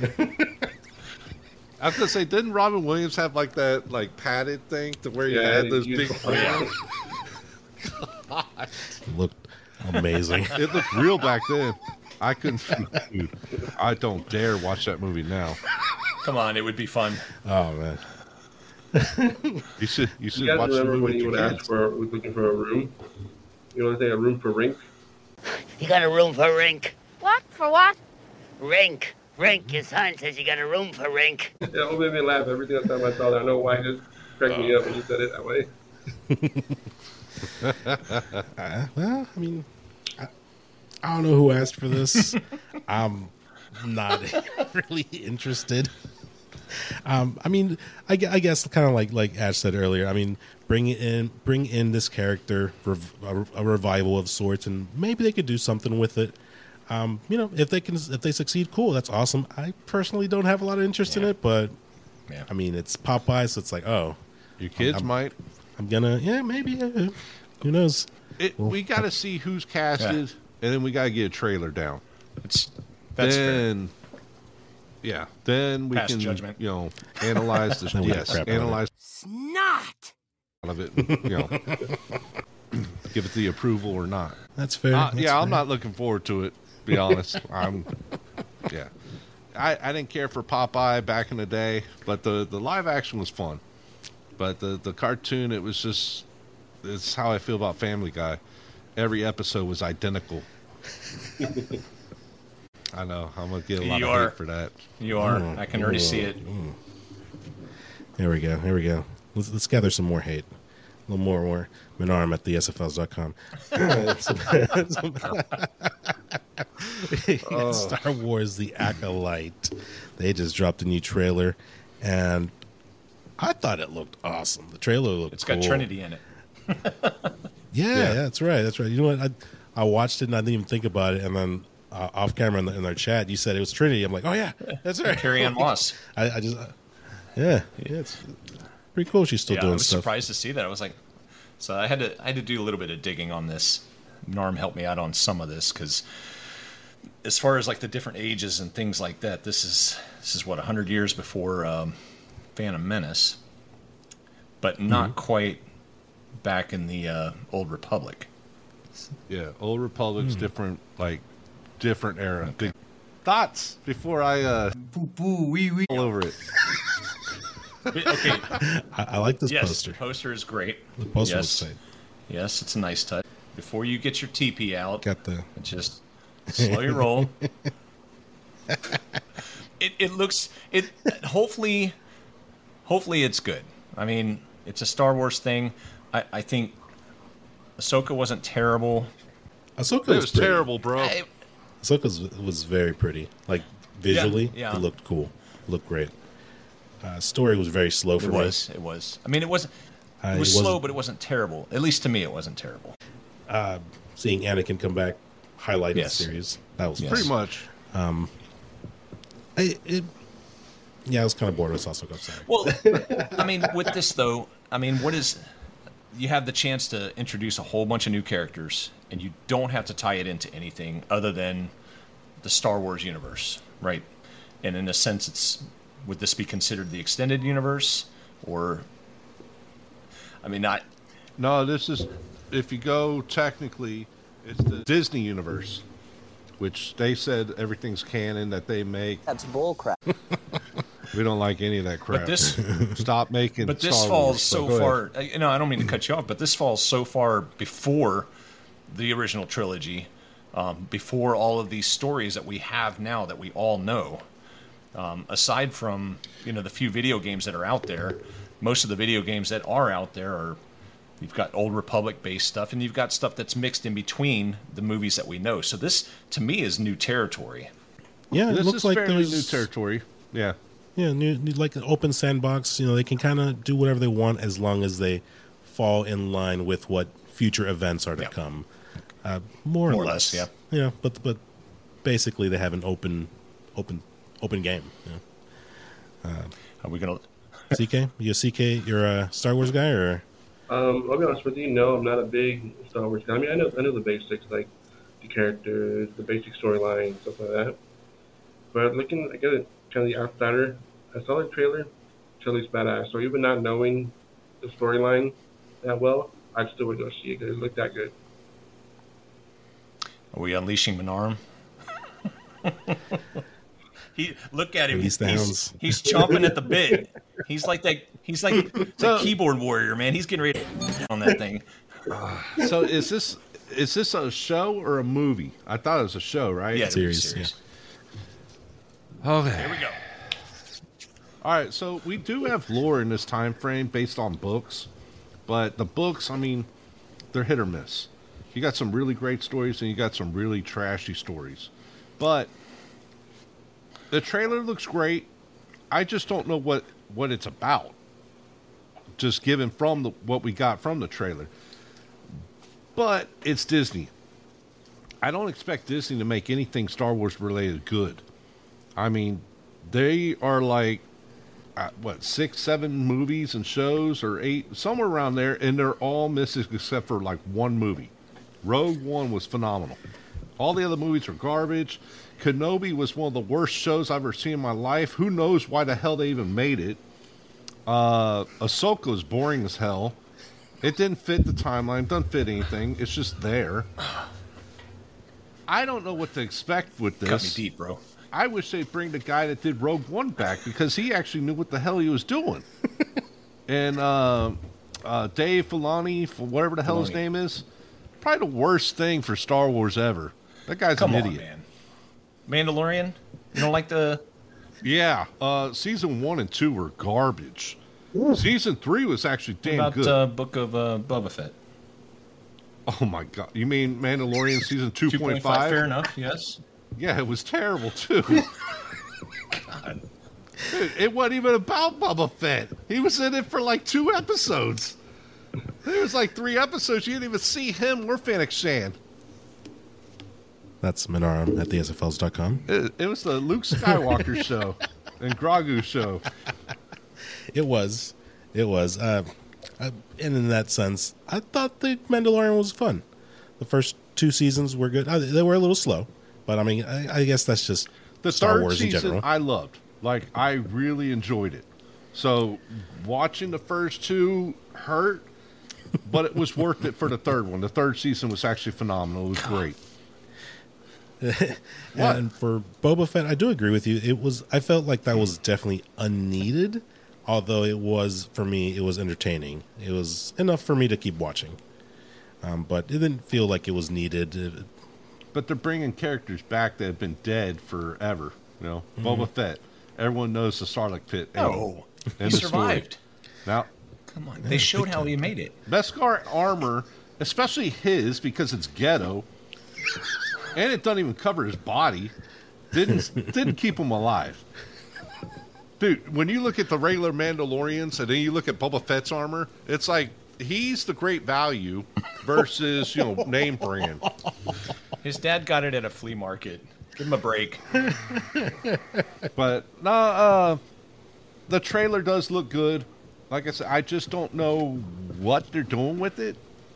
I was gonna say, didn't Robin Williams have like that like padded thing to where you Yeah, had those you- big forearms? God. It looked amazing. It looked real back then. I couldn't. Dude, I don't dare watch that movie now. Come on, it would be fun. Oh man. You should. You should You guys watch the remember movie when with you would your ask kids. for, was looking for a room? You know, they a room for rink. You got a room for rink? What? For what? Rink. Rink. Your sign says you got a room for rink. Yeah, it made me laugh every single time I saw that. I know why it just cracked me up when you said it that way. uh, well, I mean, I, I don't know who asked for this. I'm not really interested. Um, I mean, I, gue- I guess kind of like like Ash said earlier. I mean, bring it in, bring in this character, rev- a, a revival of sorts, and maybe they could do something with it. Um, you know, if they can, if they succeed, cool. That's awesome. I personally don't have a lot of interest Yeah. in it, but Yeah. I mean, it's Popeye, so it's like, oh, Your kids I'm- might. I'm gonna, yeah, maybe. Uh, who knows? It, we got to see who's casted, Yeah. and then we got to get a trailer down. It's that's fair. then, yeah, then we Pass can, judgment. you know, analyze the Then we yes, crap out of analyze Snot! of it, you know, give it the approval or not. That's fair. Uh, That's yeah, I'm fair. not looking forward to it. To be honest, I'm. Yeah, I, I didn't care for Popeye back in the day, but the, the live action was fun. But the the cartoon, it was just. It's how I feel about Family Guy. Every episode was identical. I know I'm gonna get a lot You of are. hate for that. You are. Mm, I can already mm, see it. mm. Here we go. Here we go. Let's let's gather some more hate. A little more, more Menarm at the S F Ls dot com. Oh. Star Wars: The Acolyte. They just dropped a new trailer, and I thought it looked awesome. The trailer looked It's cool. got Trinity in it. Yeah, Yeah. yeah, that's right. That's right. You know what? I I watched it and I didn't even think about it. And then uh, off camera in, the, in our chat, you said it was Trinity. I'm like, oh yeah, that's right. Carrie-Anne Moss. I, I just, uh, yeah, yeah, it's pretty cool. She's still yeah, doing I was stuff. surprised to see that. I was like, so I had to I had to do a little bit of digging on this. Norm helped me out on some of this because, as far as like the different ages and things like that, this is this is what a hundred years before um, Phantom Menace, but not Mm-hmm. quite back in the uh, Old Republic. Yeah, Old Republic's Hmm. different, like different era. Big thoughts before I uh, Poo poo wee wee all over it. Okay. I, I like this yes, poster. the poster is great. The poster yes. looks tight. Yes, it's a nice touch. Before you get your T P out, Got the just slow your roll. It it looks it. Hopefully, hopefully it's good. I mean, it's a Star Wars thing. I, I think Ahsoka wasn't terrible. Ahsoka It was, was pretty. terrible, bro. I- Ahsoka was, was very pretty. Like visually, Yeah, yeah. it looked cool. It looked great. Uh, story was very slow for It me. was. It was. I mean, it wasn't. Uh, It it was wasn't- slow, but it wasn't terrible. At least to me, it wasn't terrible. Uh, seeing Anakin come back highlighted Yes. the series. That was Yes. Pretty much. Um, I, it, yeah, I was kind of bored with Ahsoka. I'm sorry. Well, I mean, with this though, I mean, what is? You have the chance to introduce a whole bunch of new characters, and you don't have to tie it into anything other than the Star Wars universe, right? And in a sense, it's would this be considered the extended universe, or? I mean, not. No, this is if you go technically, it's the Disney universe, which they said everything's canon that they make. That's bullcrap. We don't like any of that crap. But this, Stop making. but this Star falls Wars, so go far. ahead. You know, I don't mean to cut you off, but this falls so far before the original trilogy, um, before all of these stories that we have now that we all know. Um, aside from you know the few video games that are out there, most of the video games that are out there are you've got Old Republic based stuff, and you've got stuff that's mixed in between the movies that we know. So this, to me, is new territory. Yeah, it This looks is like fairly there's new territory. Yeah. Yeah, new, new, like an open sandbox. You know, they can kind of do whatever they want as long as they fall in line with what future events are to Yeah. come. Uh, more, More or or less, less, yeah. But but basically, they have an open, open, open game. Yeah. Are we gonna? C K, you a C K? You're a Star Wars guy, or Um, I'll be honest with you. No, I'm not a big Star Wars guy. I mean, I know I know the basics, like the characters, the basic storyline, stuff like that. But looking, I get it, kind of the outsider. I saw the trailer. Trailer's badass. So even not knowing the storyline that well, I still would go see it because it looked that good. Are we unleashing Minarum? He look at him. Release the He's, hounds. he's chomping at the bit. He's like that. He's like the keyboard warrior, man. He's getting ready to on that thing. So is this is this a show or a movie? I thought it was a show, right? Yeah, series? series. Okay. Here we go. All right, so we do have lore in this time frame based on books, but the books, I mean, they're hit or miss. You got some really great stories and you got some really trashy stories. But the trailer looks great. I just don't know what, what it's about. Just given from the, what we got from the trailer. But it's Disney. I don't expect Disney to make anything Star Wars related good. I mean, they are like, uh, what, six, seven movies and shows, or eight, somewhere around there, and they're all misses except for like one movie. Rogue One was phenomenal. All the other movies are garbage. Kenobi was one of the worst shows I've ever seen in my life. Who knows why the hell they even made it? Uh, Ahsoka was boring as hell. It didn't fit the timeline, doesn't fit anything. It's just there. I don't know what to expect with this. Cut me deep, bro. I wish they'd bring the guy that did Rogue One back because he actually knew what the hell he was doing. and uh, uh, Dave Filoni, for whatever the hell his Filoni. name is, probably the worst thing for Star Wars ever. That guy's Come an on, idiot. man. Mandalorian. You don't like the? Yeah, uh, season one and two were garbage. Season three was actually damn about good. uh, Book of uh, Boba Fett? Oh my god! You mean Mandalorian season two point five? Fair enough. Yes. Yeah, it was terrible too. God. Dude, it wasn't even about Boba Fett. He was in it for like two episodes. There was like three episodes. You didn't even see him or Fennec Shand. That's Minarum at the S F Ls dot com. It, it was the Luke Skywalker show and Grogu show. It was. It was. Uh, I, and in that sense, I thought The Mandalorian was fun. The first two seasons were good. Uh, they were a little slow, but I mean, I, I guess that's just the Star third Wars in season general. I loved. Like, I really enjoyed it. So, watching the first two hurt, but it was worth it for the third one. The third season was actually phenomenal. It was great. And for Boba Fett, I do agree with you. It was. I felt like that was definitely unneeded, although it was, for me, it was entertaining. It was enough for me to keep watching. Um, but it didn't feel like it was needed. It, But they're bringing characters back that have been dead forever. You know, Mhm. Boba Fett. Everyone knows the Sarlacc pit. No, in he the story. survived. Now, Come on, they showed how he made it. Beskar armor, especially his, because it's ghetto, and it doesn't even cover his body, didn't didn't keep him alive. Dude, when you look at the regular Mandalorians and then you look at Boba Fett's armor, it's like he's the great value versus, you know, name brand. His dad got it at a flea market. Give him a break. But no, uh, the trailer does look good. Like I said, I just don't know what they're doing with it.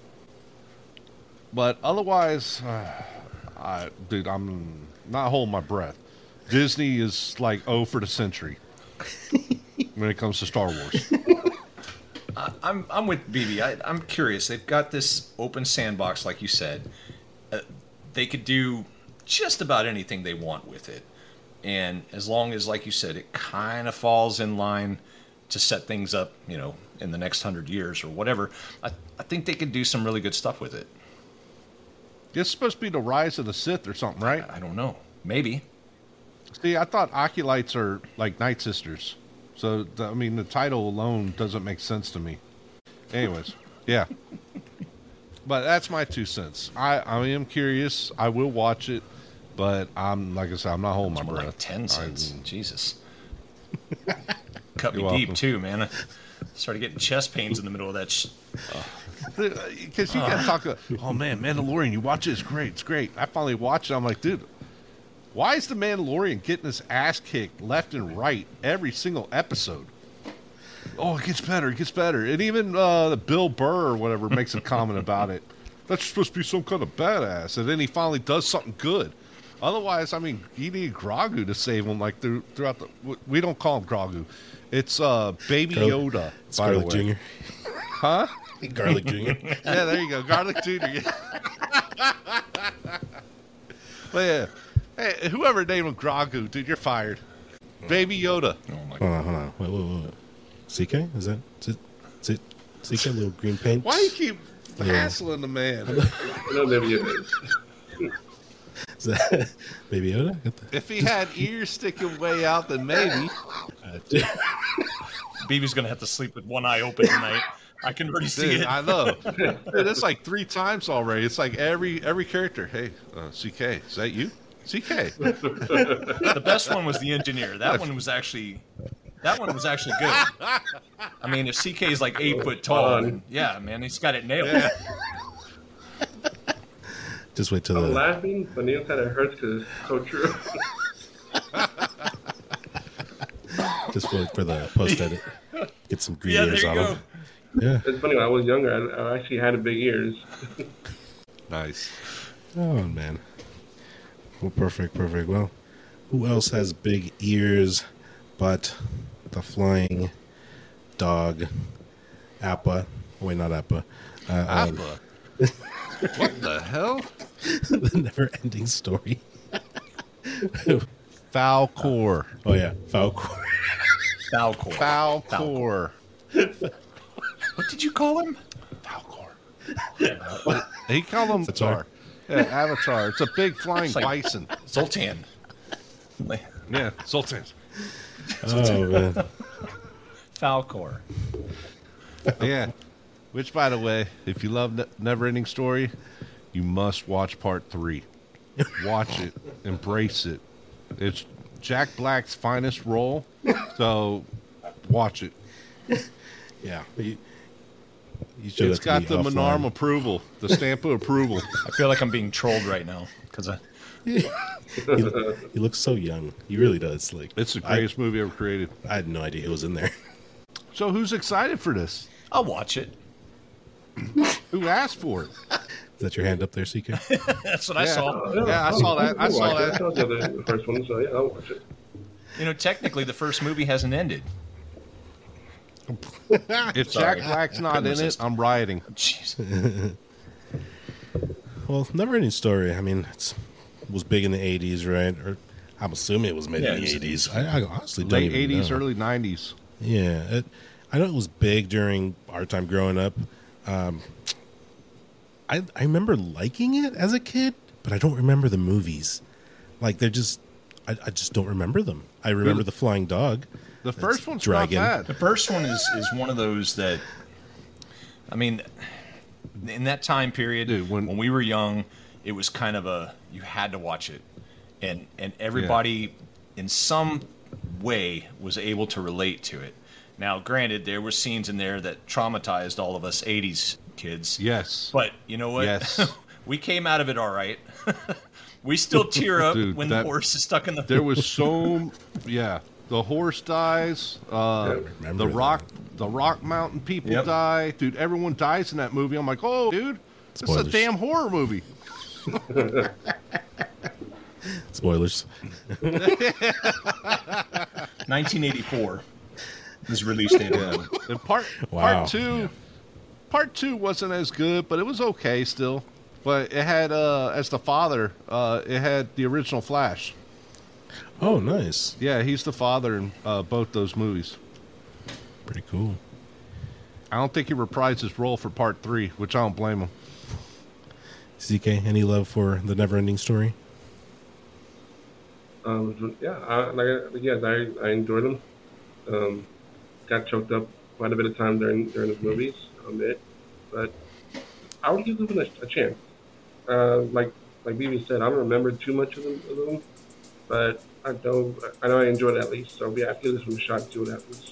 But otherwise, uh, I, dude, I'm not holding my breath. Disney is like oh for the century when it comes to Star Wars. I, I'm I'm with B B. I, I'm curious. They've got this open sandbox, like you said. Uh, they could do just about anything they want with it, and as long as, like you said, it kind of falls in line to set things up, you know, in the next hundred years or whatever, I, I think they could do some really good stuff with it. It's supposed to be the rise of the Sith or something, right? I don't know. Maybe. See, I thought Acolytes are like Night Sisters. So, the, I mean, the title alone doesn't make sense to me. Anyways, yeah. But that's my two cents. I, I am curious. I will watch it. But I'm, like I said, I'm not holding my It's more breath. like ten cents. I- Jesus. Cut me You're deep, welcome. too, man. I started getting chest pains in the middle of that. Sh- Because you got to talk about, oh man, Mandalorian, you watch it, it's great, it's great. I finally watched it, I'm like, dude, why is the Mandalorian getting his ass kicked left and right every single episode? Oh, it gets better, it gets better. And even uh, the Bill Burr or whatever makes a comment about it. That's supposed to be some kind of badass. And then he finally does something good. Otherwise, I mean, you need Grogu to save him, like through, throughout the. We don't call him Grogu. It's uh, Baby Gar- Yoda. it's by the Garlic way. Junior Huh? Garlic Junior Yeah, there you go, Garlic Junior But yeah, hey, whoever named him Grogu, dude, you're fired. Baby Yoda. Oh my Hold on, hold on. Wait, wait, wait. C K? Is that is it, is it C K? Little green paint? Why do you keep Yeah. hassling the man? No, Baby Yoda. Is that Baby Yoda? Got the- If he had ears sticking way out, then maybe. Uh, B B's going to have to sleep with one eye open tonight. I can already see Dude, it. I know. Dude, that's like three times already. It's like every every character. Hey, uh, C K, is that you? C K. The best one was the engineer. That one was actually that one was actually good. I mean, if C K is like eight foot tall, then, yeah, man, he's got it nailed. Yeah. Just wait till I'm the. laughing, but Neil kind of hurts because it's so true. Just wait for the post edit. Get some green Yeah, there ears you on go. him. Yeah. It's funny, when I was younger, I, I actually had big ears. Nice. Oh man. Well, perfect, perfect. Well, who else has big ears but the flying dog, Appa? Wait, not Appa. Uh, um, Appa. What the hell? the never-ending story. Falcor. Oh yeah, Falcor. Falcor. Falcor. What did you call him? Falcor. He called him Avatar. Yeah, Avatar. It's a big flying like- bison. Zoltan. Yeah, Sultan. Oh man. Falcor. Yeah. Which, by the way, if you love Ne- Neverending Story, you must watch part three. Watch it. Embrace it. It's Jack Black's finest role. So watch it. Yeah. You, you showed it's that to got me the offline. Menarm approval, the stamp of approval. I feel like I'm being trolled right now because I. he, he looks so young. He really does. Like It's the greatest I, movie ever created. I had no idea he was in there. So who's excited for this? I'll watch it. Who asked for it? Is that your hand up there, C K? That's what I Yeah. saw. Yeah, Yeah, I I'll- saw that. I I'll saw watch it. that. I saw the, other, the first one, so yeah, I'll watch it. You know, technically, the first movie hasn't ended. If Sorry. Jack Black's not Couldn't in it, resist. I'm rioting. Jeez. Well, Never Ending Story, I mean, it's was big in the eighties, right? Or I'm assuming it was made Yeah, in it the was eighties. I, I honestly don't Late even eighties, know. early nineties. Yeah, it, I know it was big during our time growing up. Um, I I remember liking it as a kid, but I don't remember the movies. Like they're just, I, I just don't remember them. I remember the flying dog. The first one's Dragon. not The bad. first one is, is one of those that, I mean, in that time period, Dude, when- when we were young, it was kind of a, you had to watch it. And, and everybody, in some way, was able to relate to it. Now, granted, there were scenes in there that traumatized all of us eighties kids. Yes. But you know what? Yes. We came out of it all right. We still tear up Dude, when that- the horse is stuck in the There was so, yeah. The horse dies. Uh, remember the that. rock, the Rock Mountain people Yep. die. Dude, everyone dies in that movie. I'm like, oh, dude, this is Spoilers. a damn horror movie. Spoilers. nineteen eighty-four was released date. Yeah. And part Wow. part two, part two wasn't as good, but it was okay still. But it had uh, as the father, uh, it had the original Flash. Oh, nice. Yeah, he's the father in uh, both those movies. Pretty cool. I don't think he reprised his role for part three, which I don't blame him. C K, any love for the Never Ending Story? Um, yeah, I, like I- yes, I, I enjoyed them. Um, got choked up quite a bit of time during during the movies, I'll admit, but I would give them a, a chance. Uh, like like B B said, I don't remember too much of them, of them, but I know I know I enjoyed it at least. So yeah, I give this one a shot and see what happens.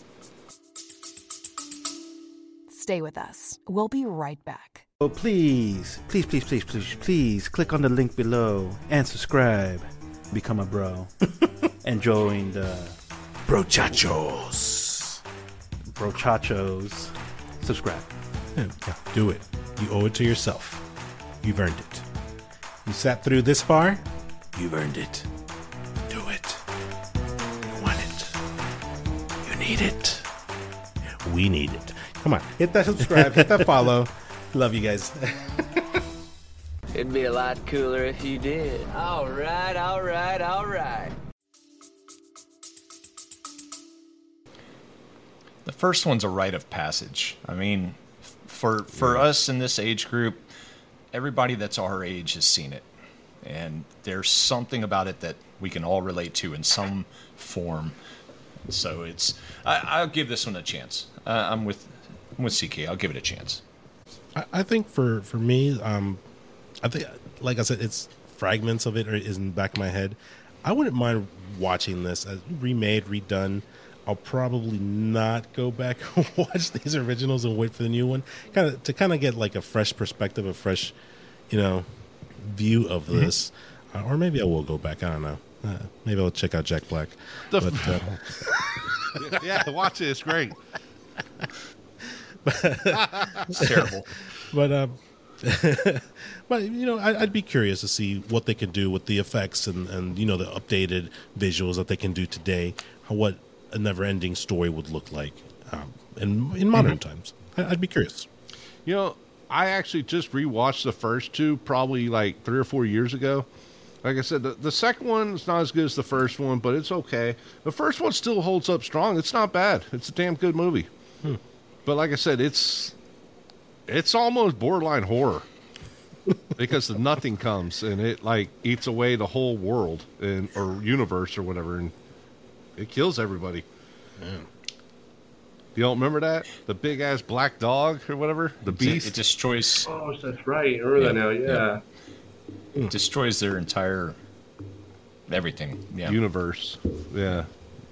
Stay with us. We'll be right back. Oh, please, please, please, please, please, please click on the link below and subscribe. Become a bro and join the Brochachos. Brochachos. Subscribe. Yeah, yeah, do it. You owe it to yourself. You've earned it. You sat through this far. You've earned it. Do it. You want it. You need it. We need it. Come on, hit that subscribe, hit that follow. Love you guys. It'd be a lot cooler if you did. All right, all right, all right. The first one's a rite of passage. I mean, f- for for us in this age group, everybody that's our age has seen it, and there's something about it that we can all relate to in some form. So it's I, I'll give this one a chance. Uh, I'm with I'm with C K. I'll give it a chance. I, I think for for me, um, I think like I said, it's fragments of it are, is in the back of my head. I wouldn't mind watching this as remade, redone. I'll probably not go back and watch these originals and wait for the new one, kind of to kind of get like a fresh perspective, a fresh, you know, view of this. Uh, or maybe I will go back. I don't know. Uh, maybe I'll check out Jack Black. The but, uh, yeah, watch it. It's great. It's terrible. But um, but you know, I, I'd be curious to see what they can do with the effects and, and you know the updated visuals that they can do today. How, what a never-ending story would look like um, in in modern Mm-hmm. times. I, I'd be curious. You know, I actually just rewatched the first two probably like three or four years ago. Like I said, the, the second one is not as good as the first one, but it's okay. The first one still holds up strong. It's not bad. It's a damn good movie. Hmm. But like I said, it's it's almost borderline horror because the nothing comes and it like eats away the whole world and or universe or whatever, and it kills everybody. Yeah. You don't remember that? The big ass black dog or whatever? The It, beast? it destroys Oh, that's right. I remember that now. Yeah. it destroys their entire everything. Yeah. universe. Yeah.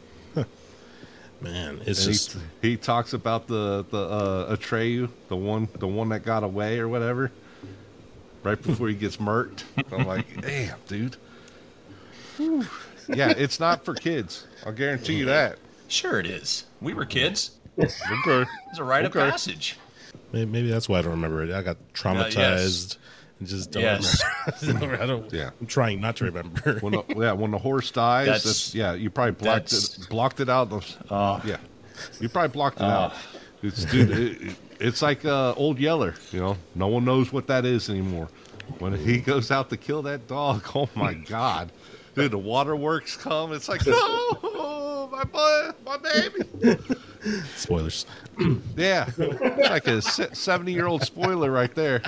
Man, it's And just he, he talks about the the uh, Atreyu, the one the one that got away or whatever, right before he gets murked. I'm like, damn, dude. Whew. Yeah, it's not for kids. I'll guarantee you that. Sure it is. We were kids. Okay. It's a rite Okay. of passage. maybe, maybe that's why I don't remember it. I got traumatized yes. and just don't Yes. remember. I don't. Yeah. I'm trying not to remember. When the, yeah, when the horse dies, That's- that's, yeah, you probably blocked that's- it, blocked it out. Oh. Yeah, you probably blocked it Oh. out. It's dude, it, it- it's like uh, Old Yeller. You know, no one knows what that is anymore. When he goes out to kill that dog, oh my god, dude, the waterworks come. It's like, no, my boy, my baby. Spoilers. Yeah, it's like a seventy-year-old spoiler right there.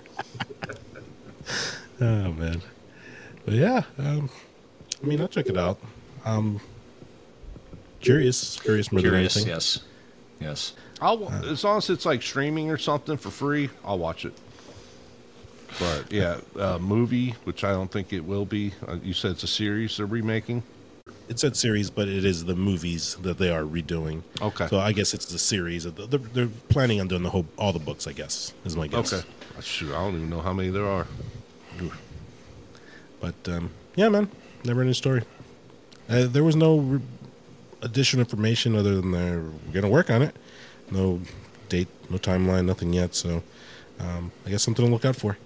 Oh man, but yeah, um, I mean, I'll check it out. Um, curious, curious more Curious, than anything. yes. Yes. I'll as long as it's like streaming or something for free, I'll watch it. But yeah, uh, movie, which I don't think it will be. Uh, you said it's a series they're remaking. It said series, but it is the movies that they are redoing. Okay. So I guess it's the series. Of the, they're, they're planning on doing the whole, all the books. I guess is my guess. Okay. Shoot, I don't even know how many there are. But um, yeah, man, never ending story. Uh, there was no re- additional information other than they're going to work on it. No date, no timeline, nothing yet. So um, I guess something to look out for.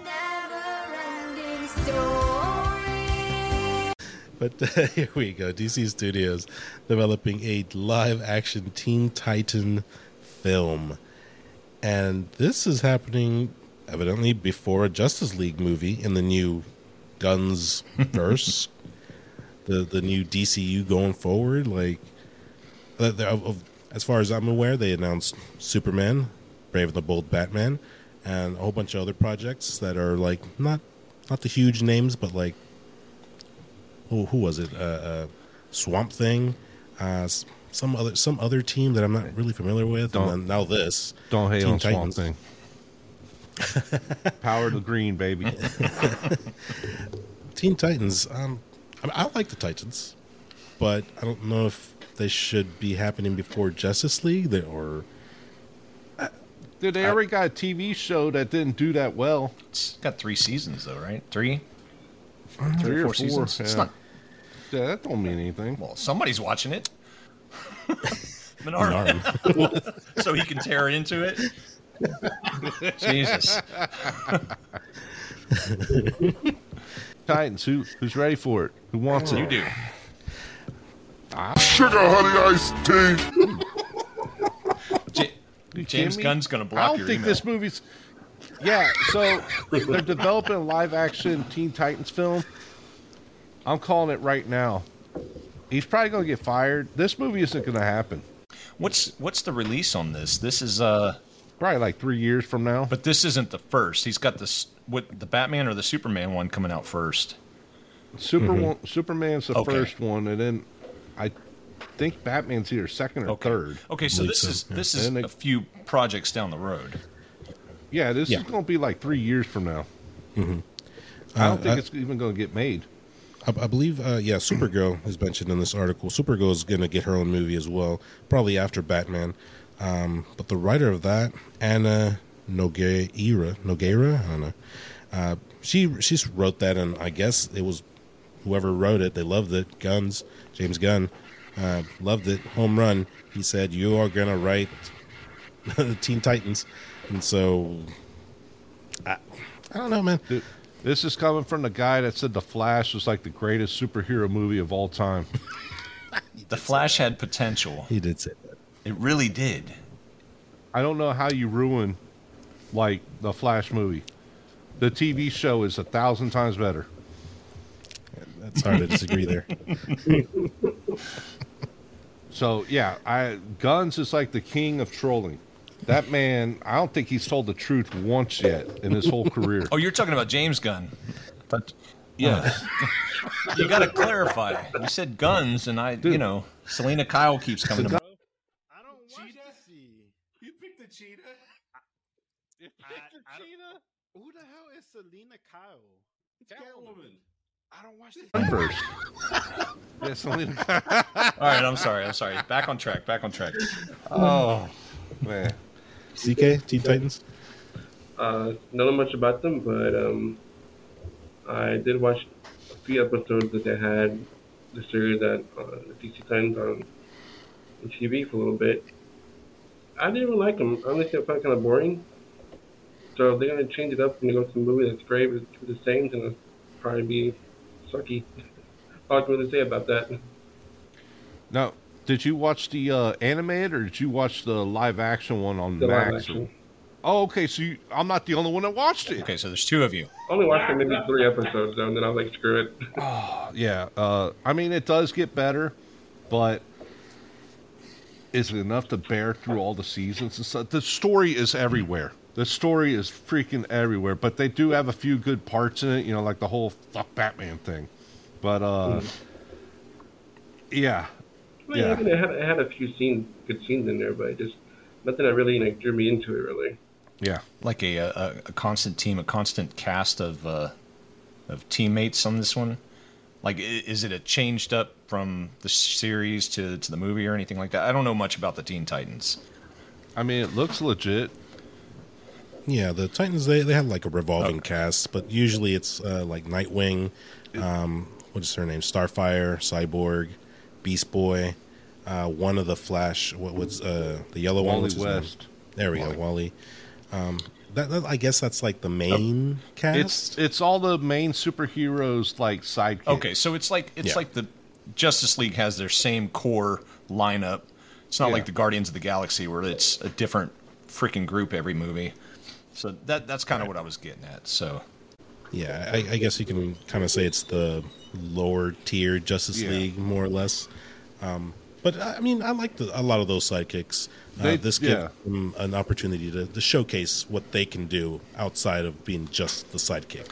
But uh, here we go. D C Studios developing a live-action Teen Titan film. And this is happening evidently before a Justice League movie in the new Guns verse. the the new D C U going forward. Like, uh, they're- of- of- as far as I'm aware, they announced Superman, Brave and the Bold Batman, and a whole bunch of other projects that are like not not the huge names, but like who who was it? Uh, uh, Swamp Thing, uh, s- some other some other team that I'm not really familiar with. Don't- and then now this Don't hate Teen on Swamp Titans. Thing. Power to green, baby. Teen Titans. Um, I, mean, I like the Titans, but I don't know if they should be happening before Justice League they- or. Dude, they already got a T V show that didn't do that well. It's got three seasons, though, right? Three? Three or four. seasons? It's yeah. not. Yeah, that don't mean anything. Well, somebody's watching it. Menard. So he can tear into it. Jesus. Titans, who who's ready for it? Who wants it? You do. Sugar honey iced tea. J- You James kidding me? Gunn's going to block I don't your think email. this movie's. Yeah, so they're developing a live action Teen Titans film. I'm calling it right now. He's probably going to get fired. This movie isn't going to happen. What's what's the release on this? This is uh Probably like three years from now. but this isn't the first. He's got this what the Batman or the Superman one coming out first. Super one, Superman's the Okay. first one, and then I think Batman's either second or Okay. third. Okay, so Believe this so, is yeah. this is And they- a few projects down the road. Yeah, this Yeah. is going to be like three years from now. Mm-hmm. I don't Uh, think I- it's even going to get made. I, I believe, uh, yeah, Supergirl is mentioned in this article. Supergirl is going to get her own movie as well, probably after Batman. Um, but the writer of that, Anna Nogueira, Nogueira, I don't know. Uh, she she wrote that, and I guess it was whoever wrote it. They loved it. Guns, James Gunn, uh, loved it. Home run. He said, "You are going to write Teen Titans," and so I, I don't know, man. Dude, this is coming from the guy that said The Flash was like the greatest superhero movie of all time. The Flash had potential. He did say that. It really did. I don't know how you ruin like the Flash movie. The T V show is a thousand times better. That's hard to disagree there. So yeah, I Guns is like the king of trolling. That man, I don't think he's told the truth once yet in his whole career. Oh, you're talking about James Gunn. But Yes. you got to clarify. You said Guns, and I, you know, Selena Kyle keeps coming to mind. I don't watch this. You picked the cheetah? You picked the cheetah? Who the hell is Selena Kyle? It's Catwoman. I don't watch the first. Yeah, Selena. All right, I'm sorry. I'm sorry. Back on track. Back on track. Oh man. C K, Teen Titans. Uh, don't know much about them, but um, I did watch a few episodes that they had the series at uh, the D C Titans on, on T V for a little bit. I didn't really like them. Honestly, I found it kind of boring. So if they're gonna change it up and go to a movie that's great but it's the same, then it'll probably be sucky. All I can really say about that. Now, did you watch the uh, animated or did you watch the live action one on The live Max? action. Oh, okay. So you, I'm not the only one that watched it. Okay, so there's two of you. I only watched maybe three episodes though, and then I was like, screw it. Oh, yeah. Uh, I mean, it does get better, but is it enough to bear through all the seasons and stuff? The story is everywhere. The story is freaking everywhere, but they do have a few good parts in it, you know, like the whole fuck Batman thing. But, uh, Mm. yeah. Well, yeah. yeah, I mean, it had, it had a few scenes, good scenes in there, but just nothing that really like drew me into it. Really. Yeah. Like a, a, a constant team, a constant cast of uh, of teammates on this one. Like, i- is it a changed up from the series to, to the movie or anything like that? I don't know much about the Teen Titans. I mean, it looks legit. Yeah, the Titans, they, they have like a revolving cast, but usually it's uh, like Nightwing, um, what is her name? Starfire, Cyborg, Beast Boy, uh, one of the Flash, what was uh, the yellow one? Wally What's his name? West. There we Wally. go, Wally. Um, that, that I guess that's like the main cast. It's it's all the main superheroes like sidekicks. Okay, so it's like it's Yeah. like the Justice League has their same core lineup. It's not Yeah. like the Guardians of the Galaxy where it's a different freaking group every movie. So that that's kind of what I was getting at. So Yeah, I, I guess you can kind of say it's the lower tier Justice Yeah. League, more or less. Um, but I mean, I like the, a lot of those sidekicks. Uh, They- this yeah. gives them an opportunity to, to showcase what they can do outside of being just the sidekick.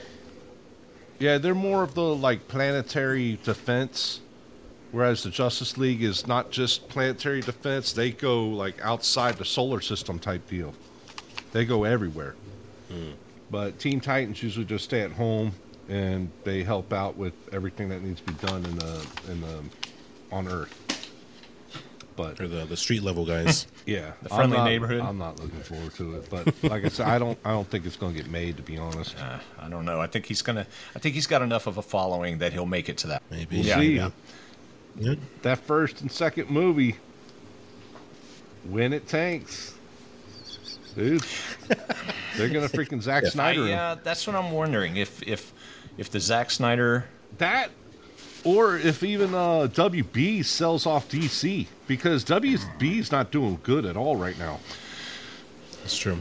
Yeah, they're more of the like planetary defense, whereas the Justice League is not just planetary defense. They go like outside the solar system type deal. They go everywhere. But Teen Titans usually just stay at home and they help out with everything that needs to be done in the in the on Earth. But Or the, the street level guys. yeah, The friendly I'm not- neighborhood. I'm not looking forward to it, but like I said, I don't I don't think it's going to get made. To be honest, uh, I don't know. I think he's gonna. I think he's got enough of a following that he'll make it to that. Maybe. we'll Yeah, see. yeah. Yeah. That first and second movie, when it tanks, dude, they're gonna freaking Zack Snyder him. Yeah, that's what I'm wondering. If if if the Zack Snyder that, or if even uh, W B sells off D C, because W B is not doing good at all right now. That's true.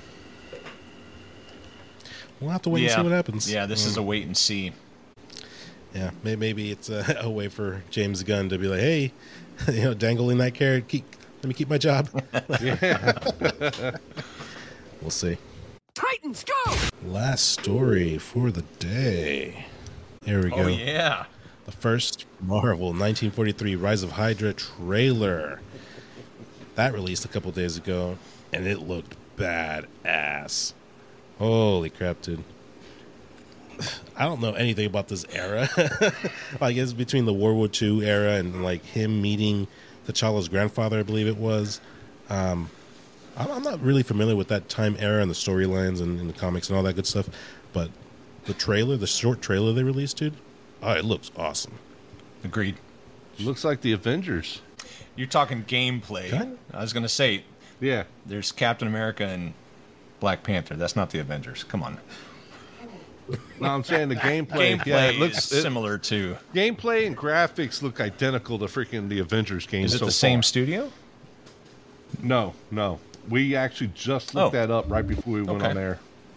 We'll have to wait yeah, and see what happens. Yeah, this Um, is a wait and see. Yeah, may- maybe it's a, a way for James Gunn to be like, hey, you know, dangling that carrot, keep, let me keep my job. Yeah. We'll see. Titans, go! Last story for the day. Here we go. Oh yeah. The first Marvel nineteen forty-three Rise of Hydra trailer. That released a couple days ago, and it looked badass. Holy crap, dude. I don't know anything about this era. Like, it's between the World War Two era and, like, him meeting T'Challa's grandfather, I believe it was. Um, I'm I'm not really familiar with that time era and the storylines and, and the comics and all that good stuff, but the trailer, the short trailer they released, dude, oh, it looks awesome. Agreed. Looks like the Avengers. You're talking gameplay. Okay. I was gonna say Yeah. there's Captain America and Black Panther. That's not the Avengers. Come on. No, I'm saying the gameplay. Gameplay yeah, it looks is it- similar to. Gameplay and graphics look identical to freaking the Avengers game. Is it so the same far. studio? No, no. We actually just looked Oh. that up right before we went Okay. on air.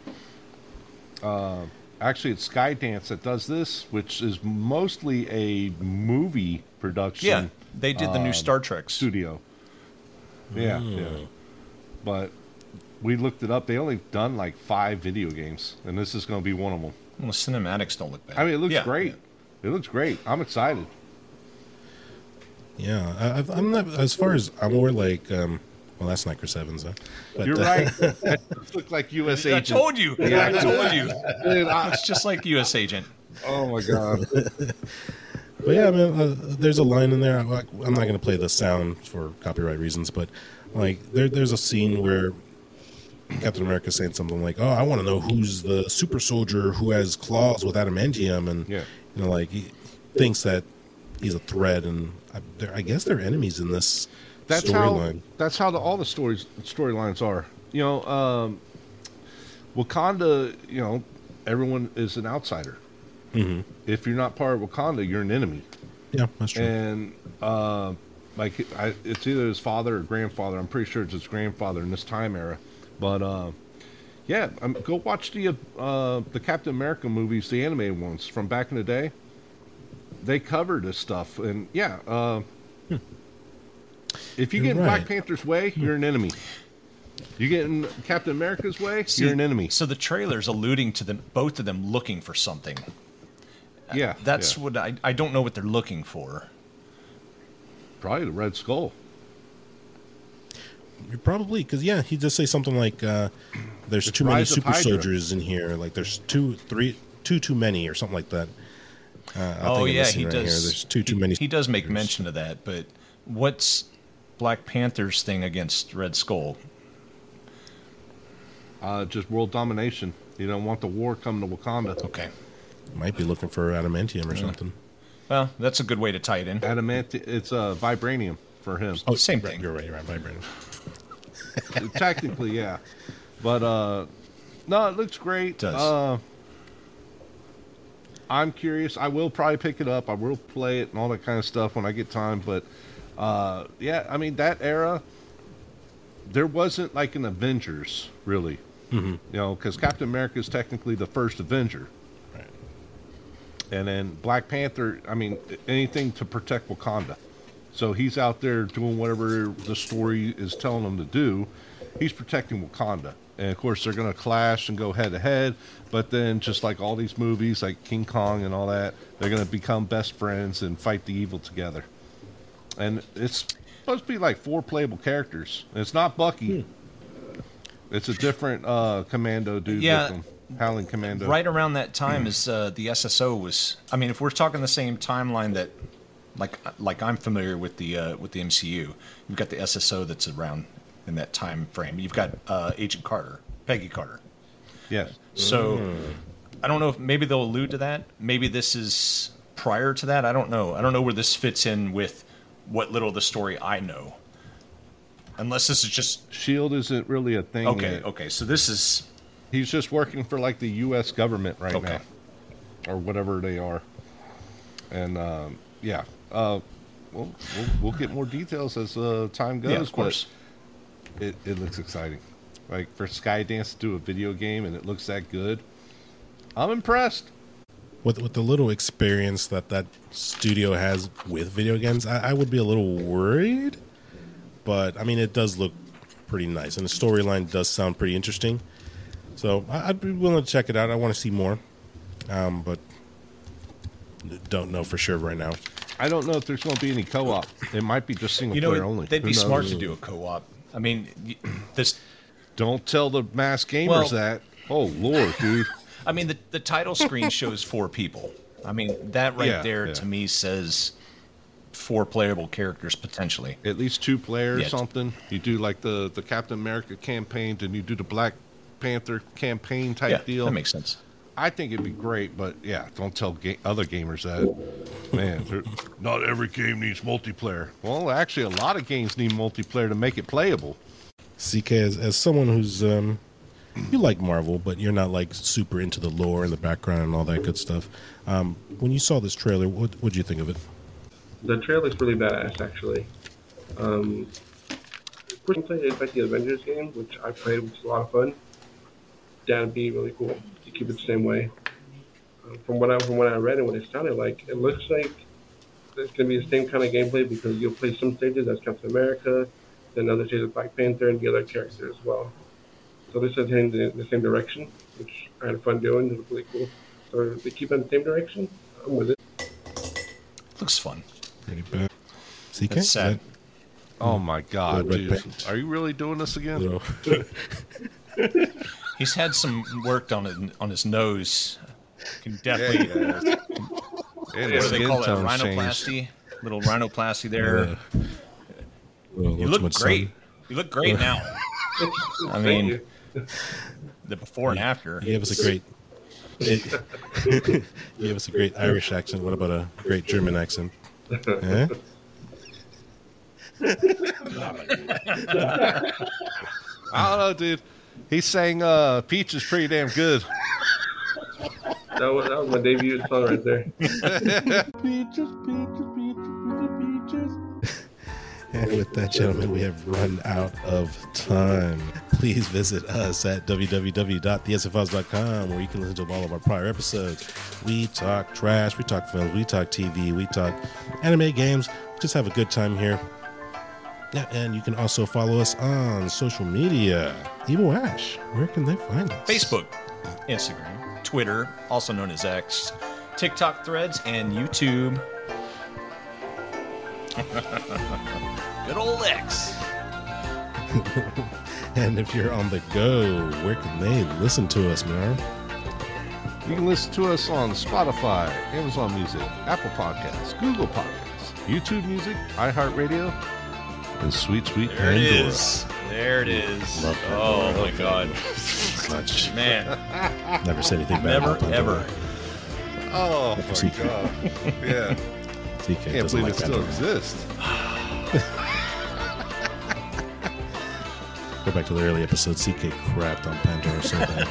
Uh, actually, it's Skydance that does this, which is mostly a movie production. Yeah, they did the new um, Star Trek studio. Yeah, Mm. yeah. But we looked it up. They only done like five video games, and this is going to be one of them. Well, the cinematics don't look bad. I mean, it looks Yeah. great. It looks great. I'm excited. Yeah, I, I've- I'm not, as far as I'm aware, like, um, well, that's not Chris Evans, huh? But, You're uh, right. That looks like U S I agent. told you. I told you. Dude, I- It's just like U S Agent. Oh my god. But yeah, I mean, uh, there's a line in there. I, I'm not going to play the sound for copyright reasons, but like there, there's a scene where Captain America's saying something like, "Oh, I want to know who's the super soldier who has claws with adamantium," and yeah. you know, like he thinks that he's a threat, and I, I guess they're enemies in this that's how storyline. that's how the, all the stories storylines are. You know, um, Wakanda. You know, everyone is an outsider. Mm-hmm. If you're not part of Wakanda, you're an enemy. Yeah, that's true. And uh, like, I, it's either his father or grandfather. I'm pretty sure it's his grandfather in this time era. But uh, yeah, um, go watch the uh, the Captain America movies, the animated ones from back in the day. They cover this stuff, and yeah, uh, hmm. if you You're get in right. Black Panther's way, you're an enemy. You get in Captain America's way, See, you're an enemy. So the trailer's alluding to them, both of them looking for something. Yeah, That's yeah. what I, I don't know what they're looking for. Probably the Red Skull. Probably, because yeah, he does say something like, uh, "There's It's too many Rise of super Hydra. soldiers in here. Like there's two, three, two too many, or something like that." Uh, I oh think I'm yeah, missing he right does. Here. There's two too he, many. He does make soldiers. mention of that, but what's Black Panther's thing against Red Skull? Uh, just world domination. You don't want the war coming to Wakanda. Okay. Might be looking for adamantium or Yeah. something. Well, that's a good way to tie it in. Adamant, it's uh, vibranium for him. Oh, same right, thing. You're right. You're right. Vibranium. Technically, yeah, but uh, no, it looks great. It does. Uh, I'm curious. I will probably pick it up. I will play it and all that kind of stuff when I get time. But uh, yeah, I mean that era, there wasn't like an Avengers really, mm-hmm. you know, because Captain America is technically the first Avenger. Right. And then Black Panther, I mean, anything to protect Wakanda. So he's out there doing whatever the story is telling him to do. He's protecting Wakanda. And of course, they're going to clash and go head to head. But then, just like all these movies, like King Kong and all that, they're going to become best friends and fight the evil together. And it's supposed to be like four playable characters. And it's not Bucky. Hmm. It's a different uh, commando dude Yeah. with him. Howling Commando. Right around that time is uh, the S S O was. I mean, if we're talking the same timeline that, like, like I'm familiar with the uh, with the M C U, you've got the S S O that's around in that time frame. You've got uh, Agent Carter, Peggy Carter. Yes. So Mm. I don't know if maybe they'll allude to that. Maybe this is prior to that. I don't know. I don't know where this fits in with what little of the story I know. Unless this is just Shield isn't really a thing. okay. yet. Okay, so this is He's just working for like the U S government right Okay. now, or whatever they are. And um, yeah, uh, we'll, we'll we'll get more details as uh, time goes. Yeah, of course. But it it looks exciting. Like for Skydance to do a video game and it looks that good, I'm impressed. With with the little experience that that studio has with video games, I, I would be a little worried. But I mean, it does look pretty nice, and the storyline does sound pretty interesting. So I, I'd be willing to check it out. I want to see more, um, but don't know for sure right now. I don't know if there's going to be any co-op. It might be just single you know player it- only. they'd Who be smart knows? to do a co-op. I mean, y- this. Don't tell the mass gamers Well- that. Oh Lord, dude. I mean, the the title screen shows four people. I mean, that right Yeah, there yeah. to me says four playable characters potentially. At least two players, Yeah. something. You do like the the Captain America campaign, then you do the Black Panther campaign type Yeah, deal. that makes sense. I think it'd be great, but yeah, don't tell ga- other gamers that. Man, there- not every game needs multiplayer. Well, actually, a lot of games need multiplayer to make it playable. C K, as, as someone who's um, you like Marvel, but you're not like super into the lore and the background and all that good stuff. Um, when you saw this trailer, what what did you think of it? The trailer's really badass, actually. Um, of course, played it like the Avengers game, which I played, which was a lot of fun. That'd be really cool to keep it the same way. Uh, from what I from what I read and what it sounded like, it looks like there's gonna be the same kind of gameplay because you'll play some stages as Captain America, then other stages Black Panther and the other characters as well. So this is heading the, the same direction, which I had fun doing. It was really cool. So if they keep in the same direction, I'm with it. Looks fun. Pretty bad. C K? That's sad. Oh my God, Red dude! Paint. Are you really doing this again? No. He's had some work on it, on his nose Can definitely. Yeah, yeah. What do they call it? Rhinoplasty. Little rhinoplasty there. Yeah. Well, You look great. You look great now. I mean, the before and after. You gave us a great. You gave us a great Irish accent. What about a great German accent? Eh? I don't know, dude. He sang uh, Peach is pretty damn good. That was, that was my debut song right there. Peaches, peaches, peaches, peaches. And with that, gentlemen, we have run out of time. Please visit us at w w w dot the s f files dot com, where you can listen to all of our prior episodes. We talk trash, we talk films, we talk T V, we talk anime, games. Just have a good time here. Yeah, and you can also follow us on social media. Evil Ash, where can they find us? Facebook, Instagram, Twitter, also known as X, TikTok, Threads, and YouTube. Good old X. And if you're on the go, where can they listen to us, man? You can listen to us on Spotify, Amazon Music, Apple Podcasts, Google Podcasts, YouTube Music, iHeartRadio, and sweet, sweet There it Pandora. is. There it is. Love Oh Pandora. my God. Much. Man. Never said anything bad Never, about Pandora. ever. Oh, my C K. God. Yeah. C K Can't doesn't believe like it still Pandora. exists. Go back to the early episode. C K crapped on Pandora so bad.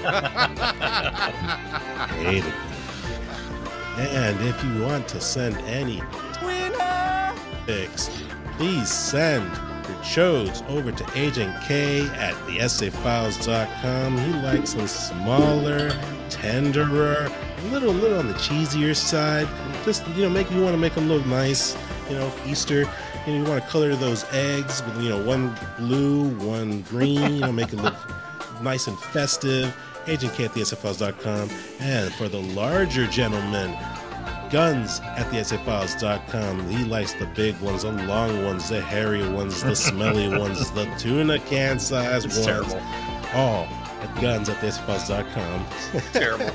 Hated it. And if you want to send any Twitter pics, please send your shows over to Agent K at the essay files dot com. He likes them smaller, tenderer, a little, little on the cheesier side. Just, you know, make you want to make them look nice. You know, Easter, you know, you want to color those eggs with, you know, one blue, one green, you know, make it look nice and festive. Agent K at the essay files dot com. And for the larger gentlemen, Guns at the essay files dot com. He likes the big ones, the long ones, the hairy ones, the smelly ones, the tuna can size It's ones. terrible. All at Guns at the essay files dot com. Terrible.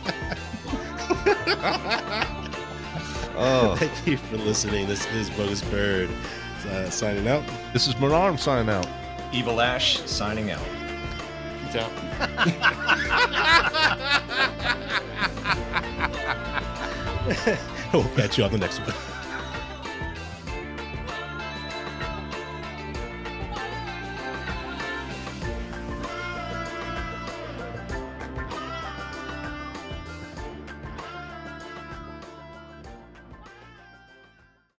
Oh. Thank you for listening. This is Bogus Bird uh, signing out. This is Menarm signing out. Evil Ash signing out. Peace out. We'll catch you on the next one.